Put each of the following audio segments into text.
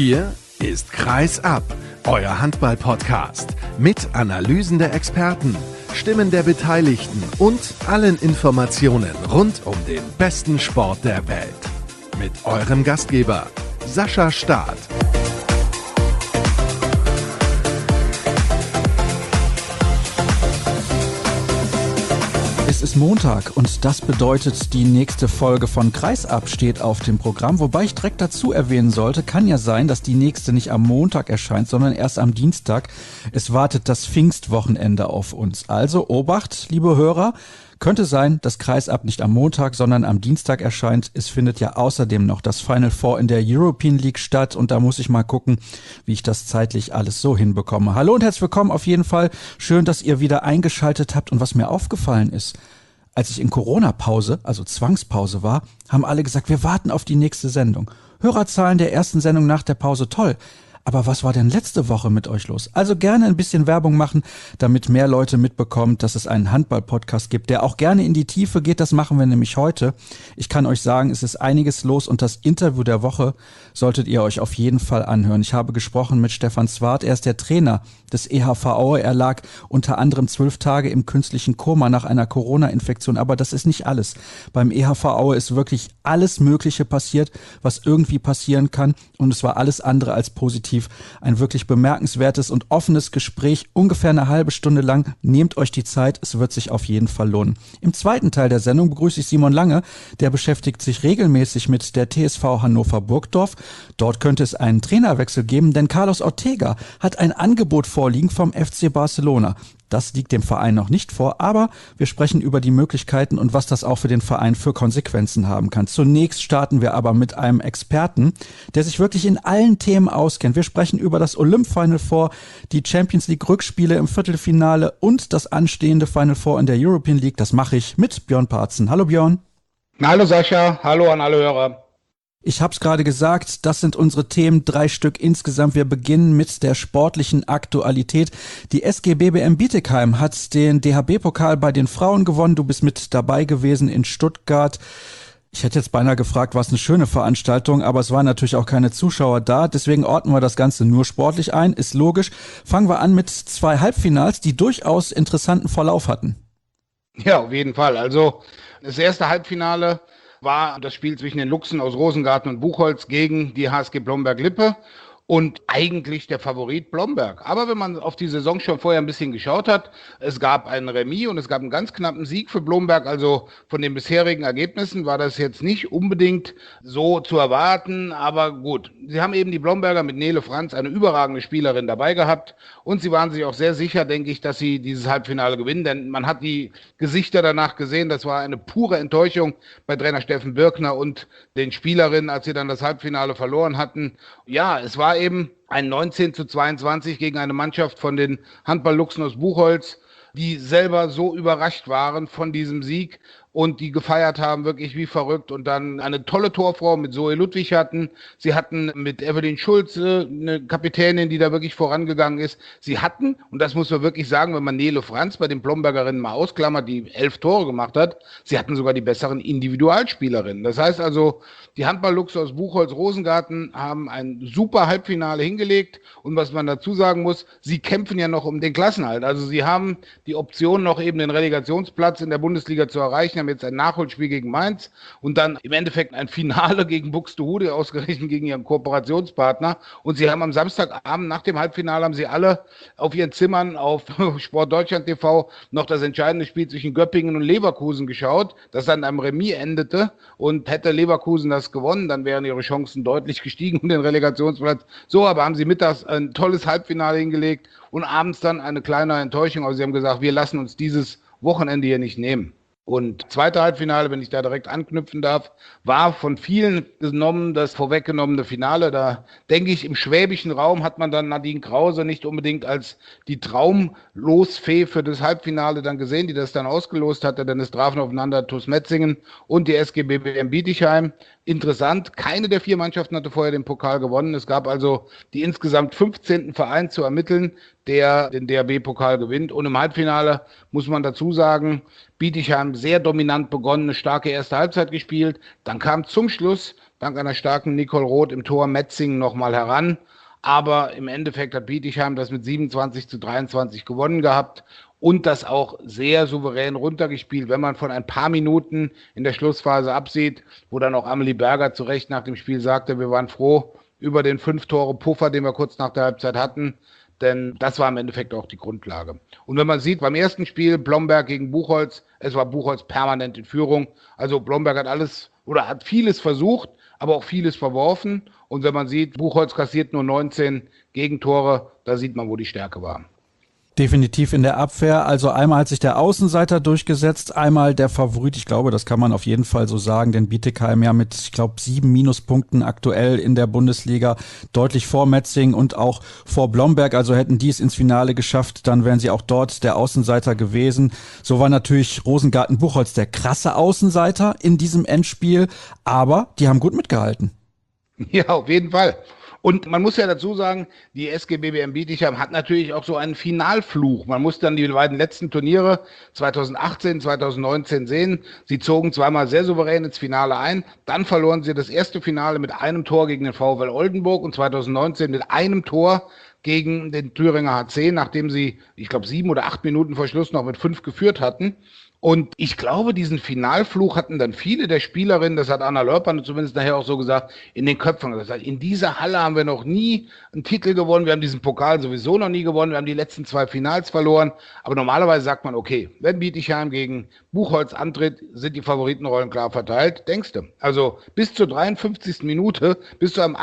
Hier ist Kreis ab, euer Handball-Podcast mit Analysen der Experten, Stimmen der Beteiligten und allen Informationen rund um den besten Sport der Welt. Mit eurem Gastgeber Sascha Staat. Es ist Montag und das bedeutet, die nächste Folge von Kreis ab steht auf dem Programm. Wobei ich direkt dazu erwähnen sollte, kann ja sein, dass die nächste nicht am Montag erscheint, sondern erst am Dienstag. Es wartet das Pfingstwochenende auf uns. Also Obacht, liebe Hörer, könnte sein, dass Kreis ab nicht am Montag, sondern am Dienstag erscheint. Es findet ja außerdem noch das Final Four in der European League statt und da muss ich mal gucken, wie ich das zeitlich alles so hinbekomme. Hallo und herzlich willkommen auf jeden Fall. Schön, dass ihr wieder eingeschaltet habt und was mir aufgefallen ist, als ich in Corona-Pause, also Zwangspause war, haben alle gesagt, wir warten auf die nächste Sendung. Hörerzahlen der ersten Sendung nach der Pause, toll. Aber was war denn letzte Woche mit euch los? Also gerne ein bisschen Werbung machen, damit mehr Leute mitbekommen, dass es einen Handball-Podcast gibt, der auch gerne in die Tiefe geht. Das machen wir nämlich heute. Ich kann euch sagen, es ist einiges los und das Interview der Woche solltet ihr euch auf jeden Fall anhören. Ich habe gesprochen mit Stefan Zwart. Er ist der Trainer des EHV Aue. Er lag unter anderem 12 Tage im künstlichen Koma nach einer Corona-Infektion. Aber das ist nicht alles. Beim EHV Aue ist wirklich alles Mögliche passiert, was irgendwie passieren kann. Und es war alles andere als positiv. Ein wirklich bemerkenswertes und offenes Gespräch, ungefähr eine halbe Stunde lang. Nehmt euch die Zeit, es wird sich auf jeden Fall lohnen. Im zweiten Teil der Sendung begrüße ich Simon Lange, der beschäftigt sich regelmäßig mit der TSV Hannover Burgdorf. Dort könnte es einen Trainerwechsel geben, denn Carlos Ortega hat ein Angebot vorliegen vom FC Barcelona. Das liegt dem Verein noch nicht vor, aber wir sprechen über die Möglichkeiten und was das auch für den Verein für Konsequenzen haben kann. Zunächst starten wir aber mit einem Experten, der sich wirklich in allen Themen auskennt. Wir sprechen über das Final Four, die Champions League Rückspiele im Viertelfinale und das anstehende Final Four in der European League. Das mache ich mit Björn Parzen. Hallo Björn. Hallo Sascha, hallo an alle Hörer. Ich habe es gerade gesagt, das sind unsere Themen, 3 Stück insgesamt. Wir beginnen mit der sportlichen Aktualität. Die SG BBM Bietigheim hat den DHB-Pokal bei den Frauen gewonnen. Du bist mit dabei gewesen in Stuttgart. Ich hätte jetzt beinahe gefragt, war es eine schöne Veranstaltung, aber es waren natürlich auch keine Zuschauer da. Deswegen ordnen wir das Ganze nur sportlich ein, ist logisch. Fangen wir an mit 2 Halbfinals, die durchaus interessanten Verlauf hatten. Ja, auf jeden Fall. Also das erste Halbfinale war das Spiel zwischen den Luchsen aus Rosengarten und Buchholz gegen die HSG Blomberg-Lippe und eigentlich der Favorit Blomberg. Aber wenn man auf die Saison schon vorher ein bisschen geschaut hat, es gab einen Remis und es gab einen ganz knappen Sieg für Blomberg. Also von den bisherigen Ergebnissen war das jetzt nicht unbedingt so zu erwarten. Aber gut, sie haben eben die Blomberger mit Nele Franz, eine überragende Spielerin, dabei gehabt. Und sie waren sich auch sehr sicher, denke ich, dass sie dieses Halbfinale gewinnen. Denn man hat die Gesichter danach gesehen. Das war eine pure Enttäuschung bei Trainer Steffen Birkner und den Spielerinnen, als sie dann das Halbfinale verloren hatten. Ja, es war eben ein 19:22 gegen eine Mannschaft von den Handball-Luchsen aus Buchholz, die selber so überrascht waren von diesem Sieg und die gefeiert haben, wirklich wie verrückt und dann eine tolle Torfrau mit Zoe Ludwig hatten. Sie hatten mit Evelyn Schulze eine Kapitänin, die da wirklich vorangegangen ist. Sie hatten, und das muss man wirklich sagen, wenn man Nele Franz bei den Blombergerinnen mal ausklammert, die 11 Tore gemacht hat, sie hatten sogar die besseren Individualspielerinnen. Das heißt also, die Handball-Luchse aus Buchholz-Rosengarten haben ein super Halbfinale hingelegt und was man dazu sagen muss, sie kämpfen ja noch um den Klassenerhalt. Also sie haben die Option, noch eben den Relegationsplatz in der Bundesliga zu erreichen, haben jetzt ein Nachholspiel gegen Mainz und dann im Endeffekt ein Finale gegen Buxtehude, ausgerechnet gegen ihren Kooperationspartner. Und sie haben am Samstagabend nach dem Halbfinale haben sie alle auf ihren Zimmern auf Sport Deutschland TV noch das entscheidende Spiel zwischen Göppingen und Leverkusen geschaut, das dann am Remis endete. Und hätte Leverkusen das gewonnen, dann wären ihre Chancen deutlich gestiegen um den Relegationsplatz. So, aber haben sie mittags ein tolles Halbfinale hingelegt und abends dann eine kleine Enttäuschung. Also sie haben gesagt, wir lassen uns dieses Wochenende hier nicht nehmen. Und zweite Halbfinale, wenn ich da direkt anknüpfen darf, war von vielen genommen das vorweggenommene Finale. Da denke ich, im schwäbischen Raum hat man dann Nadine Krause nicht unbedingt als die Traumlosfee für das Halbfinale dann gesehen, die das dann ausgelost hatte, denn es trafen aufeinander TuS Metzingen und die SG BBM Bietigheim. Interessant, keine der 4 Mannschaften hatte vorher den Pokal gewonnen. Es gab also die insgesamt 15. Verein zu ermitteln, der den DHB-Pokal gewinnt. Und im Halbfinale muss man dazu sagen, Bietigheim sehr dominant begonnen, eine starke erste Halbzeit gespielt. Dann kam zum Schluss dank einer starken Nicole Roth im Tor Metzing nochmal heran. Aber im Endeffekt hat Bietigheim das mit 27-23 gewonnen gehabt und das auch sehr souverän runtergespielt, wenn man von ein paar Minuten in der Schlussphase absieht, wo dann auch Amelie Berger zu Recht nach dem Spiel sagte, wir waren froh über den 5-Tore-Puffer, den wir kurz nach der Halbzeit hatten, denn das war im Endeffekt auch die Grundlage. Und wenn man sieht, beim ersten Spiel Blomberg gegen Buchholz, es war Buchholz permanent in Führung, also Blomberg hat vieles versucht, aber auch vieles verworfen. Und wenn man sieht, Buchholz kassiert nur 19 Gegentore, da sieht man, wo die Stärke war. Definitiv in der Abwehr. Also einmal hat sich der Außenseiter durchgesetzt, einmal der Favorit. Ich glaube, das kann man auf jeden Fall so sagen, denn Bietigheim ja mit, 7 Minuspunkten aktuell in der Bundesliga deutlich vor Metzing und auch vor Blomberg. Also hätten die es ins Finale geschafft, dann wären sie auch dort der Außenseiter gewesen. So war natürlich Rosengarten-Buchholz der krasse Außenseiter in diesem Endspiel, aber die haben gut mitgehalten. Ja, auf jeden Fall. Und man muss ja dazu sagen, die SG BBM Bietigheim hat natürlich auch so einen Finalfluch. Man muss dann die beiden letzten Turniere 2018, 2019 sehen. Sie zogen zweimal sehr souverän ins Finale ein. Dann verloren sie das erste Finale mit einem Tor gegen den VfL Oldenburg und 2019 mit einem Tor gegen den Thüringer HC, nachdem sie, 7 oder 8 Minuten vor Schluss noch mit 5 geführt hatten. Und ich glaube, diesen Finalfluch hatten dann viele der Spielerinnen, das hat Anna Lörper zumindest nachher auch so gesagt, in den Köpfen gesagt. In dieser Halle haben wir noch nie einen Titel gewonnen, wir haben diesen Pokal sowieso noch nie gewonnen, wir haben die letzten 2 Finals verloren. Aber normalerweise sagt man, okay, wenn Bietigheim gegen Buchholz antritt, sind die Favoritenrollen klar verteilt, denkst du. Also bis zur 53. Minute, bis zu einem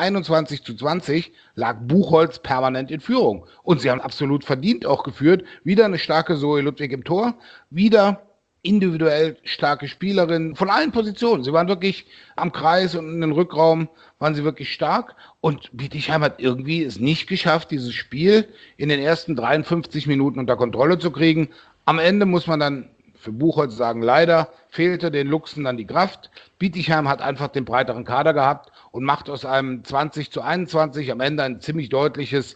21-20 lag Buchholz permanent in Führung. Und sie haben absolut verdient auch geführt. Wieder eine starke Zoe Ludwig im Tor, wieder individuell starke Spielerinnen von allen Positionen. Sie waren wirklich am Kreis und in den Rückraum waren sie wirklich stark. Und Bietigheim hat irgendwie es nicht geschafft, dieses Spiel in den ersten 53 Minuten unter Kontrolle zu kriegen. Am Ende muss man dann für Buchholz sagen, leider fehlte den Luchsen dann die Kraft. Bietigheim hat einfach den breiteren Kader gehabt und macht aus einem 20-21 am Ende ein ziemlich deutliches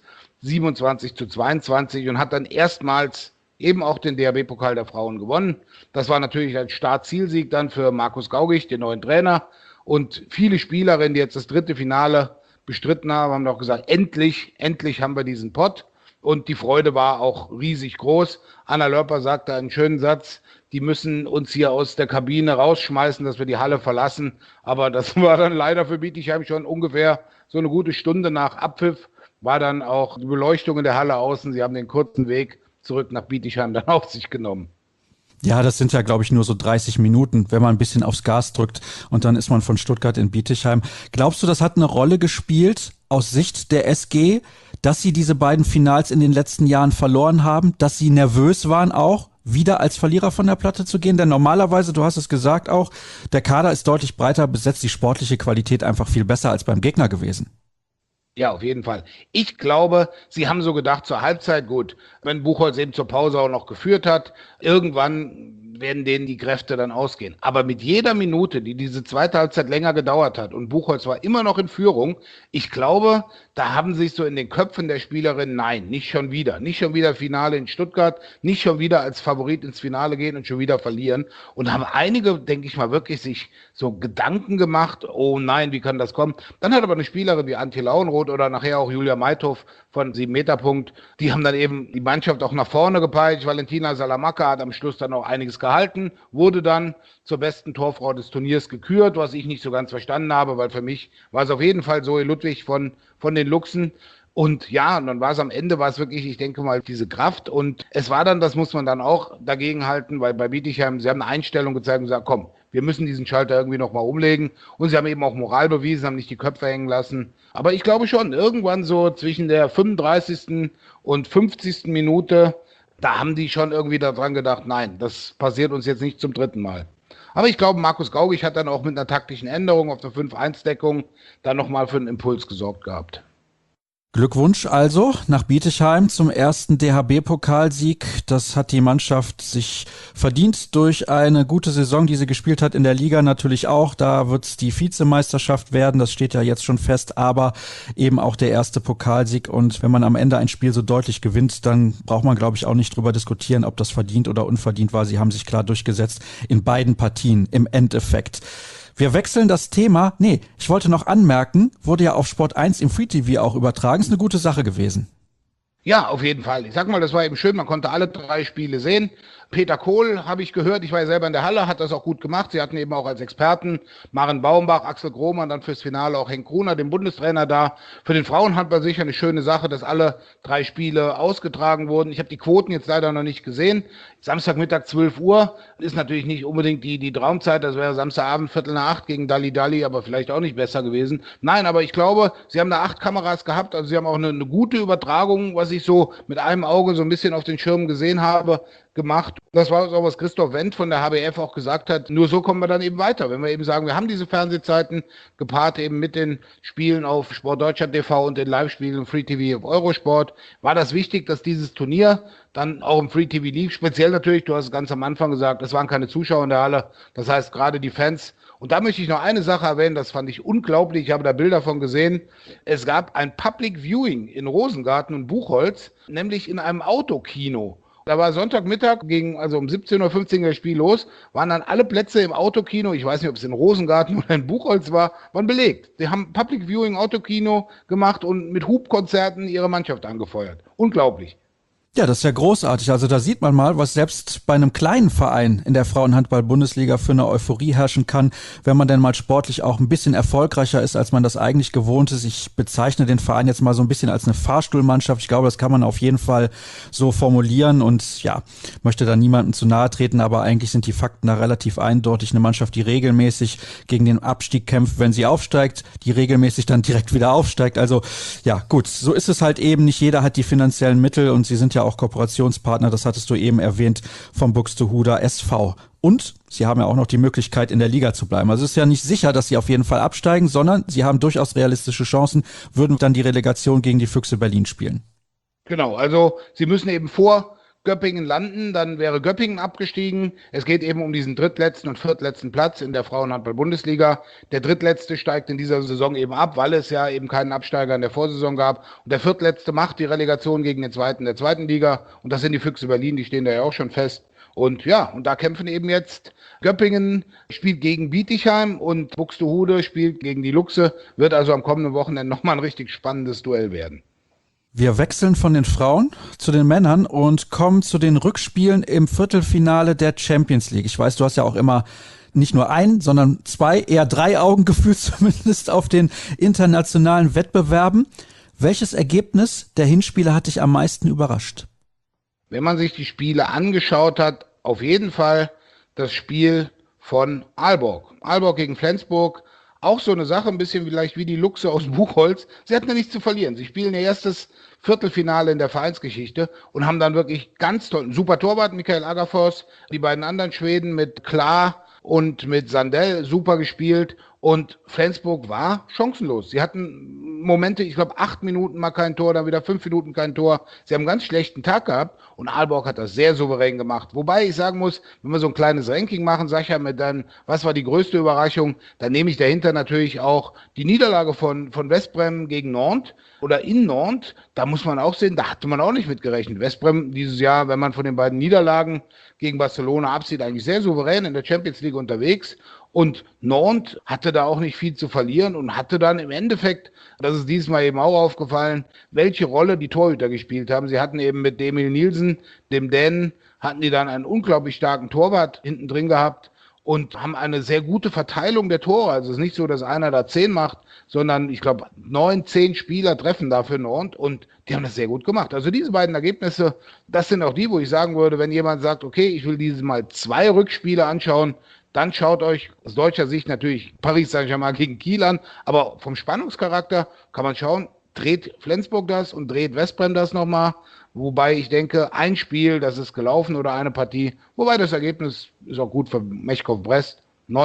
27-22 und hat dann erstmals eben auch den DHB-Pokal der Frauen gewonnen. Das war natürlich ein Start-Zielsieg dann für Markus Gaugicht, den neuen Trainer. Und viele Spielerinnen, die jetzt das 3. Finale bestritten haben auch gesagt, endlich haben wir diesen Pott. Und die Freude war auch riesig groß. Anna Lörper sagte einen schönen Satz, die müssen uns hier aus der Kabine rausschmeißen, dass wir die Halle verlassen. Aber das war dann leider für Bietigheim schon ungefähr so eine gute Stunde nach Abpfiff, war dann auch die Beleuchtung in der Halle außen. Sie haben den kurzen Weg zurück nach Bietigheim dann auf sich genommen. Ja, das sind ja, glaube ich, nur so 30 Minuten, wenn man ein bisschen aufs Gas drückt und dann ist man von Stuttgart in Bietigheim. Glaubst du, das hat eine Rolle gespielt aus Sicht der SG, dass sie diese beiden Finals in den letzten Jahren verloren haben, dass sie nervös waren auch, wieder als Verlierer von der Platte zu gehen? Denn normalerweise, du hast es gesagt auch, der Kader ist deutlich breiter besetzt, die sportliche Qualität einfach viel besser als beim Gegner gewesen. Ja, auf jeden Fall. Ich glaube, sie haben so gedacht, zur Halbzeit, gut, wenn Buchholz eben zur Pause auch noch geführt hat, irgendwann werden denen die Kräfte dann ausgehen. Aber mit jeder Minute, die diese zweite Halbzeit länger gedauert hat und Buchholz war immer noch in Führung, ich glaube, da haben sich so in den Köpfen der Spielerinnen, nein, nicht schon wieder Finale in Stuttgart, nicht schon wieder als Favorit ins Finale gehen und schon wieder verlieren. Und haben einige, denke ich mal, wirklich sich so Gedanken gemacht, oh nein, wie kann das kommen? Dann hat aber eine Spielerin wie Antje Lauenroth oder nachher auch Julia Meithof von 7-Meter-Punkt, die haben dann eben die Mannschaft auch nach vorne gepeitscht. Valentina Salamacca hat am Schluss dann auch einiges gehalten, wurde dann zur besten Torfrau des Turniers gekürt, was ich nicht so ganz verstanden habe, weil für mich war es auf jeden Fall Zoe Ludwig von den Luchsen. Und ja, und dann war es am Ende, wirklich, ich denke mal, diese Kraft. Und es war dann, das muss man dann auch dagegen halten, weil bei Bietigheim, sie haben eine Einstellung gezeigt und gesagt, komm, wir müssen diesen Schalter irgendwie nochmal umlegen. Und sie haben eben auch Moral bewiesen, haben nicht die Köpfe hängen lassen. Aber ich glaube schon, irgendwann so zwischen der 35. und 50. Minute, da haben die schon irgendwie daran gedacht, nein, das passiert uns jetzt nicht zum 3. Mal. Aber ich glaube, Markus Gaugicht hat dann auch mit einer taktischen Änderung auf der 5-1-Deckung dann nochmal für einen Impuls gesorgt gehabt. Glückwunsch also nach Bietigheim zum ersten DHB-Pokalsieg. Das hat die Mannschaft sich verdient durch eine gute Saison, die sie gespielt hat in der Liga natürlich auch. Da wird es die Vizemeisterschaft werden, das steht ja jetzt schon fest, aber eben auch der erste Pokalsieg. Und wenn man am Ende ein Spiel so deutlich gewinnt, dann braucht man, glaube ich, auch nicht drüber diskutieren, ob das verdient oder unverdient war. Sie haben sich klar durchgesetzt in beiden Partien im Endeffekt. Wir wechseln das Thema. Nee, ich wollte noch anmerken, wurde ja auf Sport 1 im Free TV auch übertragen. Ist eine gute Sache gewesen. Ja, auf jeden Fall. Ich sag mal, das war eben schön, man konnte alle 3 Spiele sehen. Peter Kohl habe ich gehört, ich war ja selber in der Halle, hat das auch gut gemacht. Sie hatten eben auch als Experten Maren Baumbach, Axel Grohmann, dann fürs Finale auch Henk Gruner, den Bundestrainer da. Für den Frauenhandball sicher eine schöne Sache, dass alle 3 Spiele ausgetragen wurden. Ich habe die Quoten jetzt leider noch nicht gesehen. Samstagmittag 12 Uhr ist natürlich nicht unbedingt die Traumzeit, das wäre Samstagabend 7:45 gegen Dali, aber vielleicht auch nicht besser gewesen. Nein, aber ich glaube, sie haben da 8 Kameras gehabt, also sie haben auch eine gute Übertragung, was ich so mit einem Auge so ein bisschen auf den Schirm gesehen habe, gemacht. Das war auch, was Christoph Wendt von der HBF auch gesagt hat. Nur so kommen wir dann eben weiter. Wenn wir eben sagen, wir haben diese Fernsehzeiten gepaart eben mit den Spielen auf Sportdeutschland TV und den Live-Spielen im Free TV auf Eurosport, war das wichtig, dass dieses Turnier dann auch im Free TV lief. Speziell natürlich, du hast es ganz am Anfang gesagt, es waren keine Zuschauer in der Halle. Das heißt, gerade die Fans. Und da möchte ich noch eine Sache erwähnen, das fand ich unglaublich. Ich habe da Bilder von gesehen. Es gab ein Public Viewing in Rosengarten und Buchholz, nämlich in einem Autokino. Da war Sonntagmittag, also um 17:15 Uhr das Spiel los, waren dann alle Plätze im Autokino, ich weiß nicht, ob es in Rosengarten oder in Buchholz war, waren belegt. Die haben Public Viewing Autokino gemacht und mit Hubkonzerten ihre Mannschaft angefeuert. Unglaublich. Ja, das ist ja großartig. Also da sieht man mal, was selbst bei einem kleinen Verein in der Frauenhandball-Bundesliga für eine Euphorie herrschen kann, wenn man denn mal sportlich auch ein bisschen erfolgreicher ist, als man das eigentlich gewohnt ist. Ich bezeichne den Verein jetzt mal so ein bisschen als eine Fahrstuhlmannschaft. Ich glaube, das kann man auf jeden Fall so formulieren und ja, möchte da niemandem zu nahe treten, aber eigentlich sind die Fakten da relativ eindeutig. Eine Mannschaft, die regelmäßig gegen den Abstieg kämpft, wenn sie aufsteigt, die regelmäßig dann direkt wieder aufsteigt. Also ja, gut, so ist es halt eben. Nicht jeder hat die finanziellen Mittel und sie sind ja auch Kooperationspartner, das hattest du eben erwähnt, vom Buxtehuder SV. Und sie haben ja auch noch die Möglichkeit, in der Liga zu bleiben. Also es ist ja nicht sicher, dass sie auf jeden Fall absteigen, sondern sie haben durchaus realistische Chancen, würden dann die Relegation gegen die Füchse Berlin spielen. Genau, also sie müssen eben vor Göppingen landen, dann wäre Göppingen abgestiegen. Es geht eben um diesen drittletzten und viertletzten Platz in der Frauenhandball-Bundesliga. Der drittletzte steigt in dieser Saison eben ab, weil es ja eben keinen Absteiger in der Vorsaison gab. Und der viertletzte macht die Relegation gegen den zweiten der zweiten Liga. Und das sind die Füchse Berlin, die stehen da ja auch schon fest. Und ja, und da kämpfen eben jetzt Göppingen, spielt gegen Bietigheim und Buxtehude spielt gegen die Luchse. Wird also am kommenden Wochenende nochmal ein richtig spannendes Duell werden. Wir wechseln von den Frauen zu den Männern und kommen zu den Rückspielen im Viertelfinale der Champions League. Ich weiß, du hast ja auch immer nicht nur 1, sondern 2, eher 3 Augen gefühlt zumindest auf den internationalen Wettbewerben. Welches Ergebnis der Hinspiele hat dich am meisten überrascht? Wenn man sich die Spiele angeschaut hat, auf jeden Fall das Spiel von Aalborg. Aalborg gegen Flensburg. Auch so eine Sache, ein bisschen vielleicht wie die Luchse aus Buchholz. Sie hatten ja nichts zu verlieren. Sie spielen ihr erstes Viertelfinale in der Vereinsgeschichte und haben dann wirklich ganz toll, super Torwart, Michael Agafors, die beiden anderen Schweden mit Klar und mit Sandell super gespielt und Flensburg war chancenlos. Sie hatten Momente, ich glaube 8 Minuten mal kein Tor, dann wieder 5 Minuten kein Tor. Sie haben einen ganz schlechten Tag gehabt und Aalborg hat das sehr souverän gemacht. Wobei ich sagen muss, wenn wir so ein kleines Ranking machen, Sascha, mit dann, was war die größte Überraschung, dann nehme ich dahinter natürlich auch die Niederlage von Westbrem gegen Nantes oder in Nantes. Da muss man auch sehen, da hatte man auch nicht mit gerechnet. Westbrem dieses Jahr, wenn man von den beiden Niederlagen gegen Barcelona absieht, eigentlich sehr souverän in der Champions League unterwegs. Und Nantes hatte da auch nicht viel zu verlieren und hatte dann im Endeffekt, das ist diesmal eben auch aufgefallen, welche Rolle die Torhüter gespielt haben. Sie hatten eben mit Emil Nielsen, dem Dänen, hatten die dann einen unglaublich starken Torwart hinten drin gehabt und haben eine sehr gute Verteilung der Tore. Also es ist nicht so, dass einer da 10 macht, sondern ich glaube 9, 10 Spieler treffen dafür Nantes und die haben das sehr gut gemacht. Also diese beiden Ergebnisse, das sind auch die, wo ich sagen würde, wenn jemand sagt, okay, ich will dieses Mal 2 Rückspiele anschauen, dann schaut euch aus deutscher Sicht natürlich Paris Saint-Germain gegen Kiel an, aber vom Spannungscharakter kann man schauen, dreht Flensburg das und dreht Westbrem das nochmal, wobei ich denke, ein Spiel, das ist gelaufen oder eine Partie, wobei das Ergebnis ist auch gut für Meshkov Brest,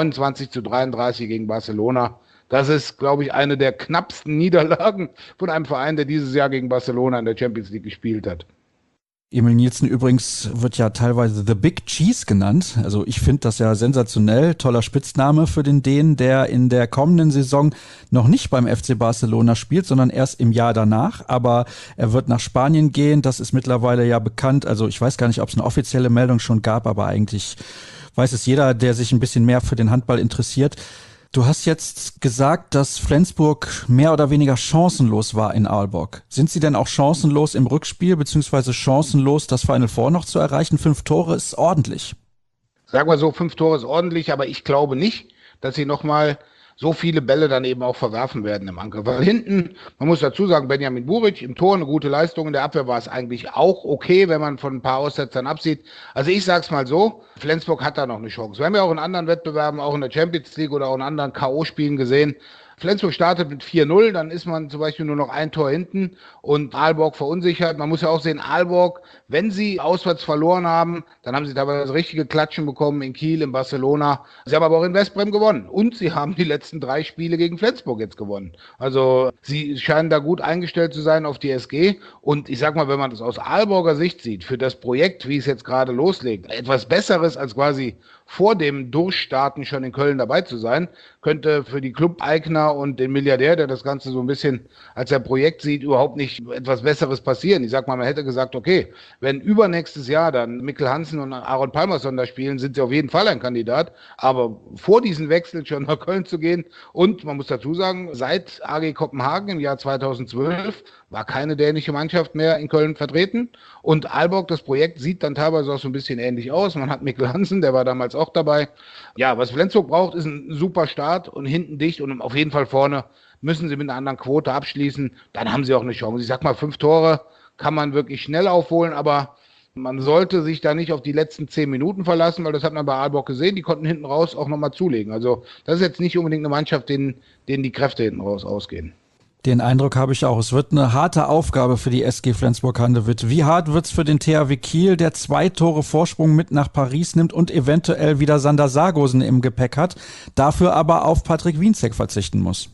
29:33 gegen Barcelona. Das ist, glaube ich, eine der knappsten Niederlagen von einem Verein, der dieses Jahr gegen Barcelona in der Champions League gespielt hat. Emil Nielsen übrigens wird ja teilweise The Big Cheese genannt. Also ich finde das ja sensationell. Toller Spitzname für den Dänen, der in der kommenden Saison noch nicht beim FC Barcelona spielt, sondern erst im Jahr danach. Aber er wird nach Spanien gehen. Das ist mittlerweile ja bekannt. Also ich weiß gar nicht, ob es eine offizielle Meldung schon gab, aber eigentlich weiß es jeder, der sich ein bisschen mehr für den Handball interessiert. Du hast jetzt gesagt, dass Flensburg mehr oder weniger chancenlos war in Aalborg. Sind sie denn auch chancenlos im Rückspiel, beziehungsweise chancenlos, das Final Four noch zu erreichen? 5 Tore ist ordentlich. Sagen wir so, 5 Tore ist ordentlich, aber ich glaube nicht, dass sie nochmal so viele Bälle dann eben auch verwerfen werden im Angriff. Weil hinten, man muss dazu sagen, Benjamin Buric im Tor eine gute Leistung, in der Abwehr war es eigentlich auch okay, wenn man von ein paar Aussetzern absieht. Also ich sag's mal so, Flensburg hat da noch eine Chance. Wir haben ja auch in anderen Wettbewerben, auch in der Champions League oder auch in anderen K.O.-Spielen gesehen, Flensburg startet mit 4-0, dann ist man zum Beispiel nur noch ein Tor hinten und Aalborg verunsichert. Man muss ja auch sehen, Aalborg, wenn sie auswärts verloren haben, dann haben sie teilweise richtige Klatschen bekommen in Kiel, in Barcelona. Sie haben aber auch in Westbrem gewonnen und sie haben die letzten 3 Spiele gegen Flensburg jetzt gewonnen. Also sie scheinen da gut eingestellt zu sein auf die SG und ich sag mal, wenn man das aus Aalborger Sicht sieht, für das Projekt, wie es jetzt gerade loslegt, etwas Besseres als quasi vor dem Durchstarten schon in Köln dabei zu sein, könnte für die Club-Eigner und den Milliardär, der das Ganze so ein bisschen als ein Projekt sieht, überhaupt nicht etwas Besseres passieren. Ich sag mal, man hätte gesagt, okay, wenn übernächstes Jahr dann Mikkel Hansen und Aaron Palmerson da spielen, sind sie auf jeden Fall ein Kandidat. Aber vor diesen Wechsel schon nach Köln zu gehen und man muss dazu sagen, seit AG Kopenhagen im Jahr 2012 war keine dänische Mannschaft mehr in Köln vertreten. Und Aalborg, das Projekt, sieht dann teilweise auch so ein bisschen ähnlich aus. Man hat Mikkel Hansen, der war damals auch dabei. Ja, was Flensburg braucht, ist ein super Start und hinten dicht und auf jeden Fall vorne müssen sie mit einer anderen Quote abschließen. Dann haben sie auch eine Chance. Ich sag mal, 5 Tore kann man wirklich schnell aufholen, aber man sollte sich da nicht auf die letzten 10 Minuten verlassen, weil das hat man bei Aalborg gesehen. Die konnten hinten raus auch nochmal zulegen. Also das ist jetzt nicht unbedingt eine Mannschaft, denen die Kräfte hinten raus ausgehen. Den Eindruck habe ich auch. Es wird eine harte Aufgabe für die SG Flensburg-Handewitt. Wie hart wird's für den THW Kiel, der 2 Tore Vorsprung mit nach Paris nimmt und eventuell wieder Sander Sargosen im Gepäck hat, dafür aber auf Patrick Wienzek verzichten muss?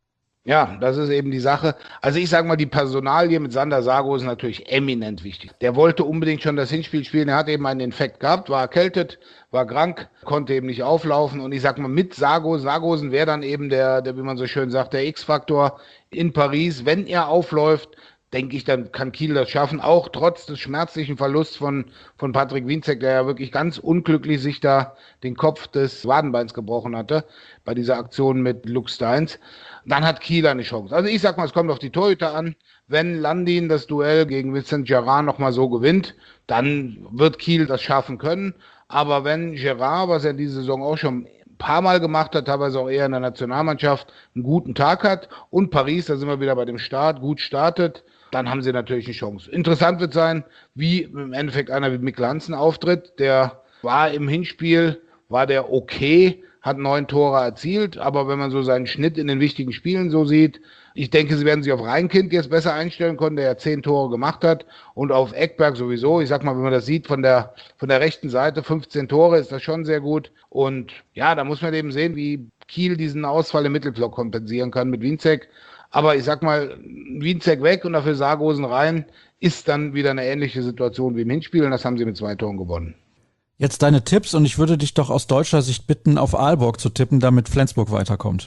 Ja, das ist eben die Sache. Also ich sage mal, die Personalie mit Sander Sargosen natürlich eminent wichtig. Der wollte unbedingt schon das Hinspiel spielen. Er hat eben einen Infekt gehabt, war erkältet, war krank, konnte eben nicht auflaufen. Und ich sag mal, mit Sargosen wäre dann eben der, wie man so schön sagt, der X-Faktor in Paris. Wenn er aufläuft, denke ich, dann kann Kiel das schaffen, auch trotz des schmerzlichen Verlusts von Patrick Wienzek, der ja wirklich ganz unglücklich sich da den Kopf des Wadenbeins gebrochen hatte bei dieser Aktion mit Luke Steins. Dann hat Kiel eine Chance. Also ich sag mal, es kommt auf die Torhüter an. Wenn Landin das Duell gegen Vincent Gerard nochmal so gewinnt, dann wird Kiel das schaffen können. Aber wenn Gerard, was er diese Saison auch schon ein paar Mal gemacht hat, teilweise auch eher in der Nationalmannschaft, einen guten Tag hat und Paris, da sind wir wieder bei dem Start, gut startet, dann haben sie natürlich eine Chance. Interessant wird sein, wie im Endeffekt einer wie Mikkel Hansen auftritt. Der war im Hinspiel, war der okay, hat 9 Tore erzielt, aber wenn man so seinen Schnitt in den wichtigen Spielen so sieht, ich denke, sie werden sich auf Reinkind jetzt besser einstellen können, der ja 10 Tore gemacht hat und auf Ekberg sowieso. Ich sag mal, wenn man das sieht von der rechten Seite, 15 Tore ist das schon sehr gut und ja, da muss man eben sehen, wie Kiel diesen Ausfall im Mittelblock kompensieren kann mit Wienzek. Aber ich sag mal, Wienzek weg und dafür Sargosen rein, ist dann wieder eine ähnliche Situation wie im Hinspiel und das haben sie mit 2 Toren gewonnen. Jetzt deine Tipps und ich würde dich doch aus deutscher Sicht bitten, auf Aalborg zu tippen, damit Flensburg weiterkommt.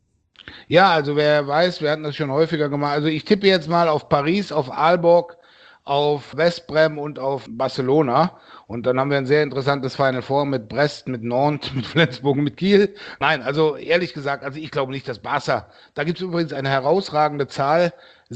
Ja, also wer weiß, wir hatten das schon häufiger gemacht. Also ich tippe jetzt mal auf Paris, auf Aalborg, auf Westbrem und auf Barcelona. Und dann haben wir ein sehr interessantes Final Four mit Brest, mit Nantes, mit Flensburg, mit Kiel. Nein, also ehrlich gesagt, also ich glaube nicht, dass Barca, da gibt es übrigens eine herausragende Zahl,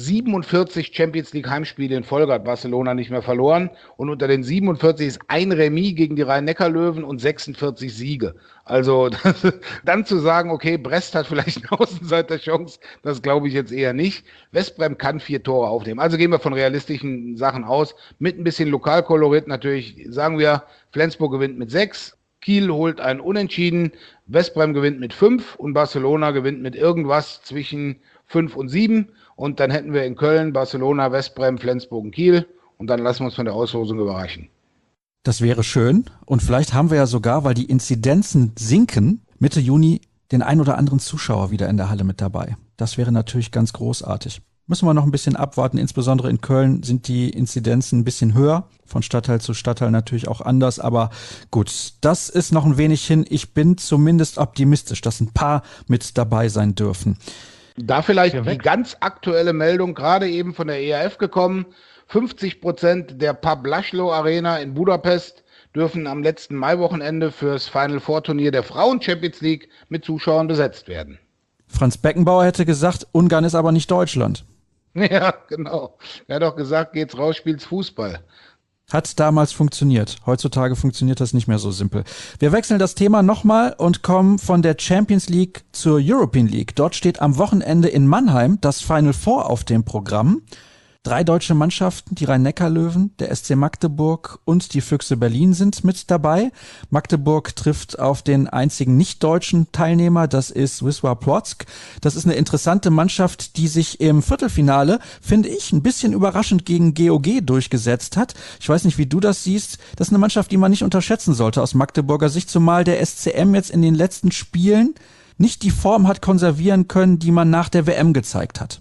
47 Champions League Heimspiele in Folge hat Barcelona nicht mehr verloren und unter den 47 ist ein Remis gegen die Rhein-Neckar-Löwen und 46 Siege. Also dann zu sagen, okay, Brest hat vielleicht eine Außenseiterchance, das glaube ich jetzt eher nicht. Westbrem kann 4 Tore aufnehmen. Also gehen wir von realistischen Sachen aus. Mit ein bisschen Lokalkolorit natürlich sagen wir, Flensburg gewinnt mit 6, Kiel holt einen Unentschieden, Westbrem gewinnt mit 5 und Barcelona gewinnt mit irgendwas zwischen 5 und 7. Und dann hätten wir in Köln, Barcelona, Westbrem, Flensburg und Kiel. Und dann lassen wir uns von der Auslosung überraschen. Das wäre schön. Und vielleicht haben wir ja sogar, weil die Inzidenzen sinken, Mitte Juni den ein oder anderen Zuschauer wieder in der Halle mit dabei. Das wäre natürlich ganz großartig. Müssen wir noch ein bisschen abwarten. Insbesondere in Köln sind die Inzidenzen ein bisschen höher. Von Stadtteil zu Stadtteil natürlich auch anders. Aber gut, das ist noch ein wenig hin. Ich bin zumindest optimistisch, dass ein paar mit dabei sein dürfen. Da vielleicht die ganz aktuelle Meldung, gerade eben von der ERF gekommen. 50% der Pablaschlo Arena in Budapest dürfen am letzten Maiwochenende fürs Final Four Turnier der Frauen Champions League mit Zuschauern besetzt werden. Franz Beckenbauer hätte gesagt, Ungarn ist aber nicht Deutschland. Ja, genau. Er hat doch gesagt, geht's raus, spielt's Fußball. Hat damals funktioniert. Heutzutage funktioniert das nicht mehr so simpel. Wir wechseln das Thema nochmal und kommen von der Champions League zur European League. Dort steht am Wochenende in Mannheim das Final Four auf dem Programm. 3 deutsche Mannschaften, die Rhein-Neckar-Löwen, der SC Magdeburg und die Füchse Berlin sind mit dabei. Magdeburg trifft auf den einzigen nicht-deutschen Teilnehmer, das ist Wisła Płock. Das ist eine interessante Mannschaft, die sich im Viertelfinale, finde ich, ein bisschen überraschend gegen GOG durchgesetzt hat. Ich weiß nicht, wie du das siehst. Das ist eine Mannschaft, die man nicht unterschätzen sollte aus Magdeburger Sicht, zumal der SCM jetzt in den letzten Spielen nicht die Form hat konservieren können, die man nach der WM gezeigt hat.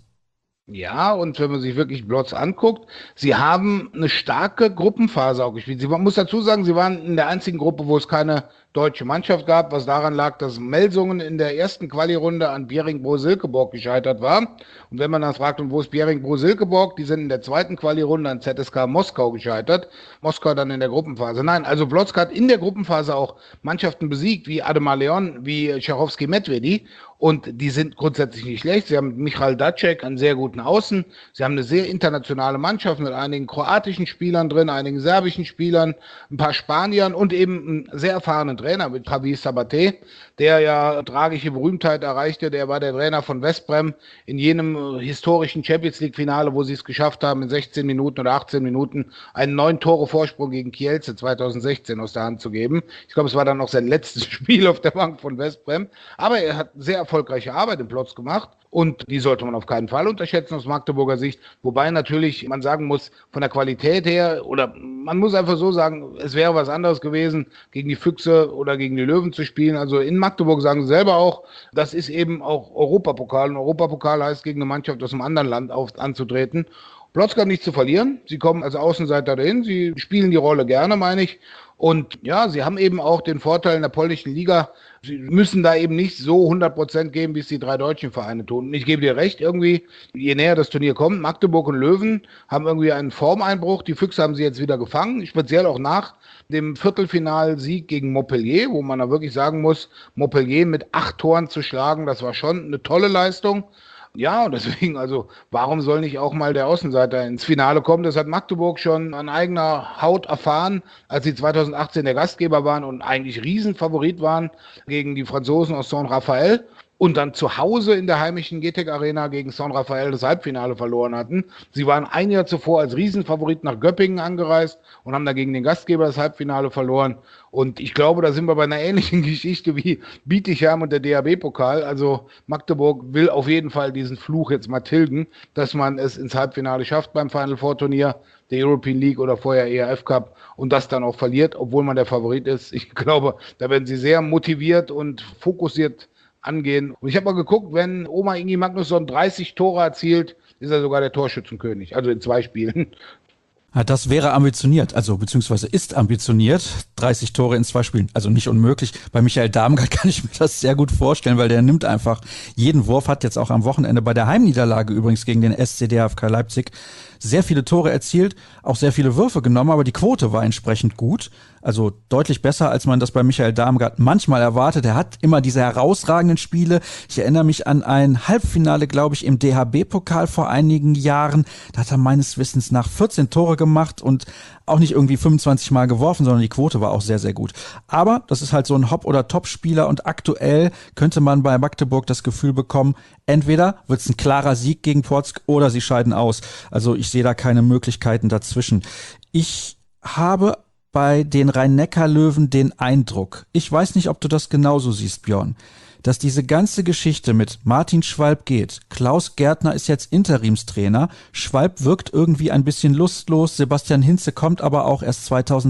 Ja, und wenn man sich wirklich Płock anguckt, sie haben eine starke Gruppenphase auch gespielt. Man muss dazu sagen, sie waren in der einzigen Gruppe, wo es keine deutsche Mannschaft gab, was daran lag, dass Melsungen in der ersten Quali-Runde an Bjerringbro-Silkeborg gescheitert war. Und wenn man dann fragt, und wo ist Bjerringbro-Silkeborg, die sind in der zweiten Quali-Runde an ZSK Moskau gescheitert. Moskau dann in der Gruppenphase. Nein, also Płock hat in der Gruppenphase auch Mannschaften besiegt, wie Ademar Leon, wie Čechovský Medvědi. Und die sind grundsätzlich nicht schlecht. Sie haben Michal Dacek, einen sehr guten Außen. Sie haben eine sehr internationale Mannschaft mit einigen kroatischen Spielern drin, einigen serbischen Spielern, ein paar Spaniern und eben einen sehr erfahrenen Trainer mit Javier Sabaté, der ja tragische Berühmtheit erreichte. Der war der Trainer von Westbrem in jenem historischen Champions League Finale, wo sie es geschafft haben, in 16 Minuten oder 18 Minuten einen 9 Tore Vorsprung gegen Kielce 2016 aus der Hand zu geben. Ich glaube, es war dann noch sein letztes Spiel auf der Bank von Westbrem. Aber er hat sehr erfolgreiche Arbeit im Płock gemacht und die sollte man auf keinen Fall unterschätzen aus Magdeburger Sicht. Wobei natürlich man sagen muss, von der Qualität her, oder man muss einfach so sagen, es wäre was anderes gewesen, gegen die Füchse oder gegen die Löwen zu spielen. Also in Magdeburg sagen sie selber auch, das ist eben auch Europapokal. Und Europapokal heißt, gegen eine Mannschaft aus einem anderen Land anzutreten. Płock hat nichts zu verlieren. Sie kommen als Außenseiter dahin. Sie spielen die Rolle gerne, meine ich. Und ja, sie haben eben auch den Vorteil in der polnischen Liga, sie müssen da eben nicht so 100% geben, wie es die 3 deutschen Vereine tun. Und ich gebe dir recht, irgendwie, je näher das Turnier kommt, Magdeburg und Löwen haben irgendwie einen Formeinbruch. Die Füchse haben sie jetzt wieder gefangen, speziell auch nach dem Viertelfinalsieg gegen Montpellier, wo man da wirklich sagen muss, Montpellier mit 8 Toren zu schlagen, das war schon eine tolle Leistung. Ja, und deswegen, also, warum soll nicht auch mal der Außenseiter ins Finale kommen? Das hat Magdeburg schon an eigener Haut erfahren, als sie 2018 der Gastgeber waren und eigentlich Riesenfavorit waren gegen die Franzosen aus Saint-Raphael und dann zu Hause in der heimischen GTEC Arena gegen Saint-Raphael das Halbfinale verloren hatten. Sie waren ein Jahr zuvor als Riesenfavorit nach Göppingen angereist und haben dagegen den Gastgeber das Halbfinale verloren. Und ich glaube, da sind wir bei einer ähnlichen Geschichte wie Bietigheim und der DHB-Pokal. Also Magdeburg will auf jeden Fall diesen Fluch jetzt mal tilgen, dass man es ins Halbfinale schafft beim Final Four Turnier der European League oder vorher ERF Cup und das dann auch verliert, obwohl man der Favorit ist. Ich glaube, da werden sie sehr motiviert und fokussiert angehen. Und ich habe mal geguckt, wenn Oma Ingi Magnusson 30 Tore erzielt, ist er sogar der Torschützenkönig, also in 2 Spielen. Ja, das wäre ambitioniert, also beziehungsweise ist ambitioniert. 30 Tore in 2 Spielen, also nicht unmöglich. Bei Michael Damgard kann ich mir das sehr gut vorstellen, weil der nimmt einfach jeden Wurf, hat jetzt auch am Wochenende bei der Heimniederlage übrigens gegen den SC DHFK Leipzig sehr viele Tore erzielt, auch sehr viele Würfe genommen, aber die Quote war entsprechend gut. Also deutlich besser, als man das bei Michael Damgard manchmal erwartet. Er hat immer diese herausragenden Spiele. Ich erinnere mich an ein Halbfinale, glaube ich, im DHB-Pokal vor einigen Jahren. Da hat er meines Wissens nach 14 Tore gemacht und auch nicht irgendwie 25 Mal geworfen, sondern die Quote war auch sehr, sehr gut. Aber das ist halt so ein Hop- oder Top-Spieler und aktuell könnte man bei Magdeburg das Gefühl bekommen, entweder wird es ein klarer Sieg gegen Płock oder sie scheiden aus. Also ich sehe da keine Möglichkeiten dazwischen. Ich habe bei den Rhein-Neckar-Löwen den Eindruck, ich weiß nicht, ob du das genauso siehst, Björn, dass diese ganze Geschichte mit Martin Schwalb geht. Klaus Gärtner ist jetzt Interimstrainer. Schwalb wirkt irgendwie ein bisschen lustlos. Sebastian Hinze kommt aber auch erst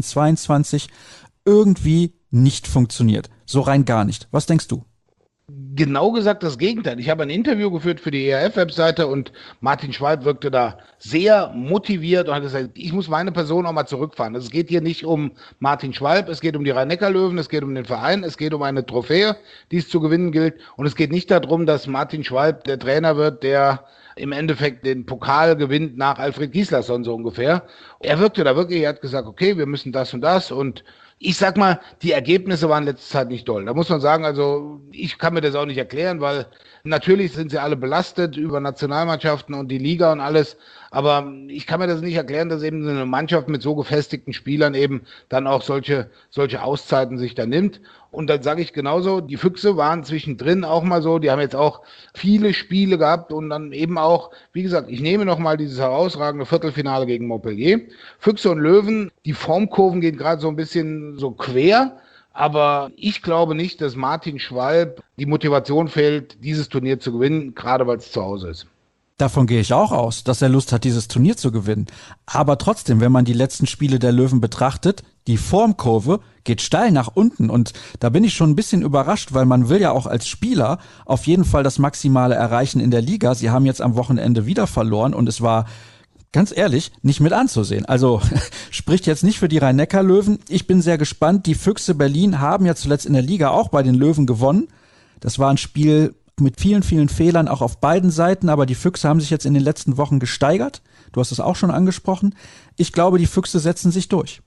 2022. Irgendwie nicht funktioniert. So rein gar nicht. Was denkst du? Genau gesagt das Gegenteil. Ich habe ein Interview geführt für die ERF-Webseite und Martin Schwalb wirkte da sehr motiviert und hat gesagt, ich muss meine Person auch mal zurückfahren. Es geht hier nicht um Martin Schwalb, es geht um die Rhein-Neckar-Löwen, es geht um den Verein, es geht um eine Trophäe, die es zu gewinnen gilt. Und es geht nicht darum, dass Martin Schwalb der Trainer wird, der im Endeffekt den Pokal gewinnt nach Alfred Gislason so ungefähr. Er wirkte da wirklich, er hat gesagt, okay, wir müssen das und das und Ich sag mal, die Ergebnisse waren letzte Zeit nicht doll. Da muss man sagen, also ich kann mir das auch nicht erklären, weil natürlich sind sie alle belastet über Nationalmannschaften und die Liga und alles. Aber ich kann mir das nicht erklären, dass eben eine Mannschaft mit so gefestigten Spielern eben dann auch solche Auszeiten sich da nimmt. Und dann sage ich genauso, die Füchse waren zwischendrin auch mal so, die haben jetzt auch viele Spiele gehabt und dann eben auch, wie gesagt, ich nehme nochmal dieses herausragende Viertelfinale gegen Montpellier. Füchse und Löwen, die Formkurven gehen gerade so ein bisschen so quer. Aber ich glaube nicht, dass Martin Schwalb die Motivation fehlt, dieses Turnier zu gewinnen, gerade weil es zu Hause ist. Davon gehe ich auch aus, dass er Lust hat, dieses Turnier zu gewinnen. Aber trotzdem, wenn man die letzten Spiele der Löwen betrachtet, die Formkurve geht steil nach unten und da bin ich schon ein bisschen überrascht, weil man will ja auch als Spieler auf jeden Fall das Maximale erreichen in der Liga. Sie haben jetzt am Wochenende wieder verloren und es war ganz ehrlich, nicht mit anzusehen. Also spricht jetzt nicht für die Rhein-Neckar-Löwen. Ich bin sehr gespannt. Die Füchse Berlin haben ja zuletzt in der Liga auch bei den Löwen gewonnen. Das war ein Spiel mit vielen, vielen Fehlern auch auf beiden Seiten, aber die Füchse haben sich jetzt in den letzten Wochen gesteigert. Du hast es auch schon angesprochen. Ich glaube, die Füchse setzen sich durch.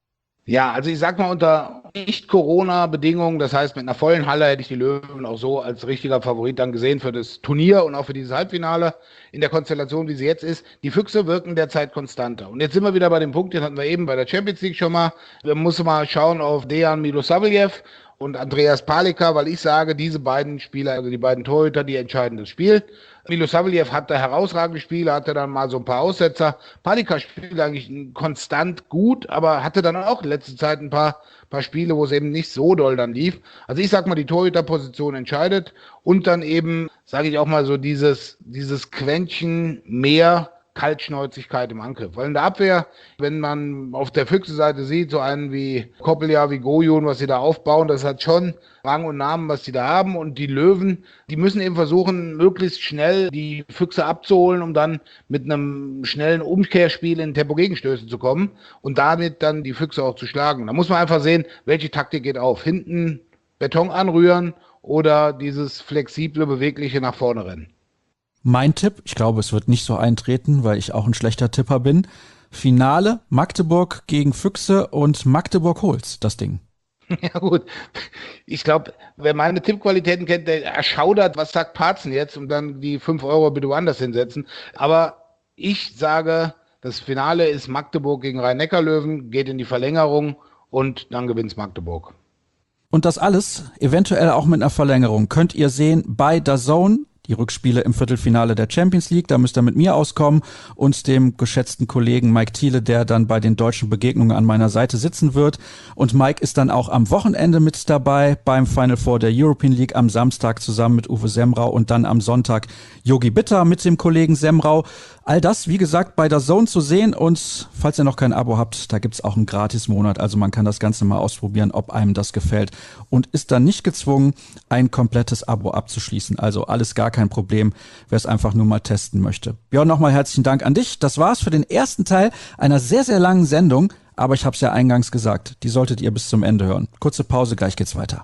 Ja, also ich sag mal, unter Nicht-Corona-Bedingungen, das heißt mit einer vollen Halle, hätte ich die Löwen auch so als richtiger Favorit dann gesehen für das Turnier und auch für dieses Halbfinale in der Konstellation, wie sie jetzt ist. Die Füchse wirken derzeit konstanter. Und jetzt sind wir wieder bei dem Punkt, den hatten wir eben bei der Champions League schon mal. Da muss man mal schauen auf Dejan Milosavljev und Andreas Palika, weil ich sage, diese beiden Spieler, also die beiden Torhüter, die entscheiden das Spiel. Milosavljev hatte herausragende Spiele, hatte dann mal so ein paar Aussetzer. Palika spielt eigentlich konstant gut, aber hatte dann auch in letzter Zeit ein paar Spiele, wo es eben nicht so doll dann lief. Also ich sag mal, die Torhüterposition entscheidet und dann eben, sage ich auch mal so, dieses Quäntchen mehr Kaltschnäuzigkeit im Angriff. Weil in der Abwehr, wenn man auf der Füchse-Seite sieht, so einen wie Koppelja, wie Gojun, was sie da aufbauen, das hat schon Rang und Namen, was sie da haben. Und die Löwen, die müssen eben versuchen, möglichst schnell die Füchse abzuholen, um dann mit einem schnellen Umkehrspiel in Tempo-Gegenstöße zu kommen und damit dann die Füchse auch zu schlagen. Da muss man einfach sehen, welche Taktik geht auf. Hinten Beton anrühren oder dieses flexible, bewegliche nach vorne rennen. Mein Tipp, ich glaube, es wird nicht so eintreten, weil ich auch ein schlechter Tipper bin. Finale Magdeburg gegen Füchse und Magdeburg holt's das Ding. Ja gut, ich glaube, wer meine Tippqualitäten kennt, der erschaudert, was sagt Parzen jetzt und dann die 5 Euro bitte woanders hinsetzen. Aber ich sage, das Finale ist Magdeburg gegen Rhein-Neckar-Löwen, geht in die Verlängerung und dann gewinnt Magdeburg. Und das alles, eventuell auch mit einer Verlängerung, könnt ihr sehen bei DAZN. Die Rückspiele im Viertelfinale der Champions League, da müsst ihr mit mir auskommen und dem geschätzten Kollegen Mike Thiele, der dann bei den deutschen Begegnungen an meiner Seite sitzen wird. Und Mike ist dann auch am Wochenende mit dabei beim Final Four der European League am Samstag zusammen mit Uwe Semrau und dann am Sonntag Yogi Bitter mit dem Kollegen Semrau. All das, wie gesagt, bei DAZN zu sehen und falls ihr noch kein Abo habt, da gibt's auch einen Gratis-Monat, also man kann das Ganze mal ausprobieren, ob einem das gefällt und ist dann nicht gezwungen, ein komplettes Abo abzuschließen. Also alles gar kein Problem, wer es einfach nur mal testen möchte. Björn, nochmal herzlichen Dank an dich. Das war's für den ersten Teil einer sehr, sehr langen Sendung, aber ich habe es ja eingangs gesagt, die solltet ihr bis zum Ende hören. Kurze Pause, gleich geht's weiter.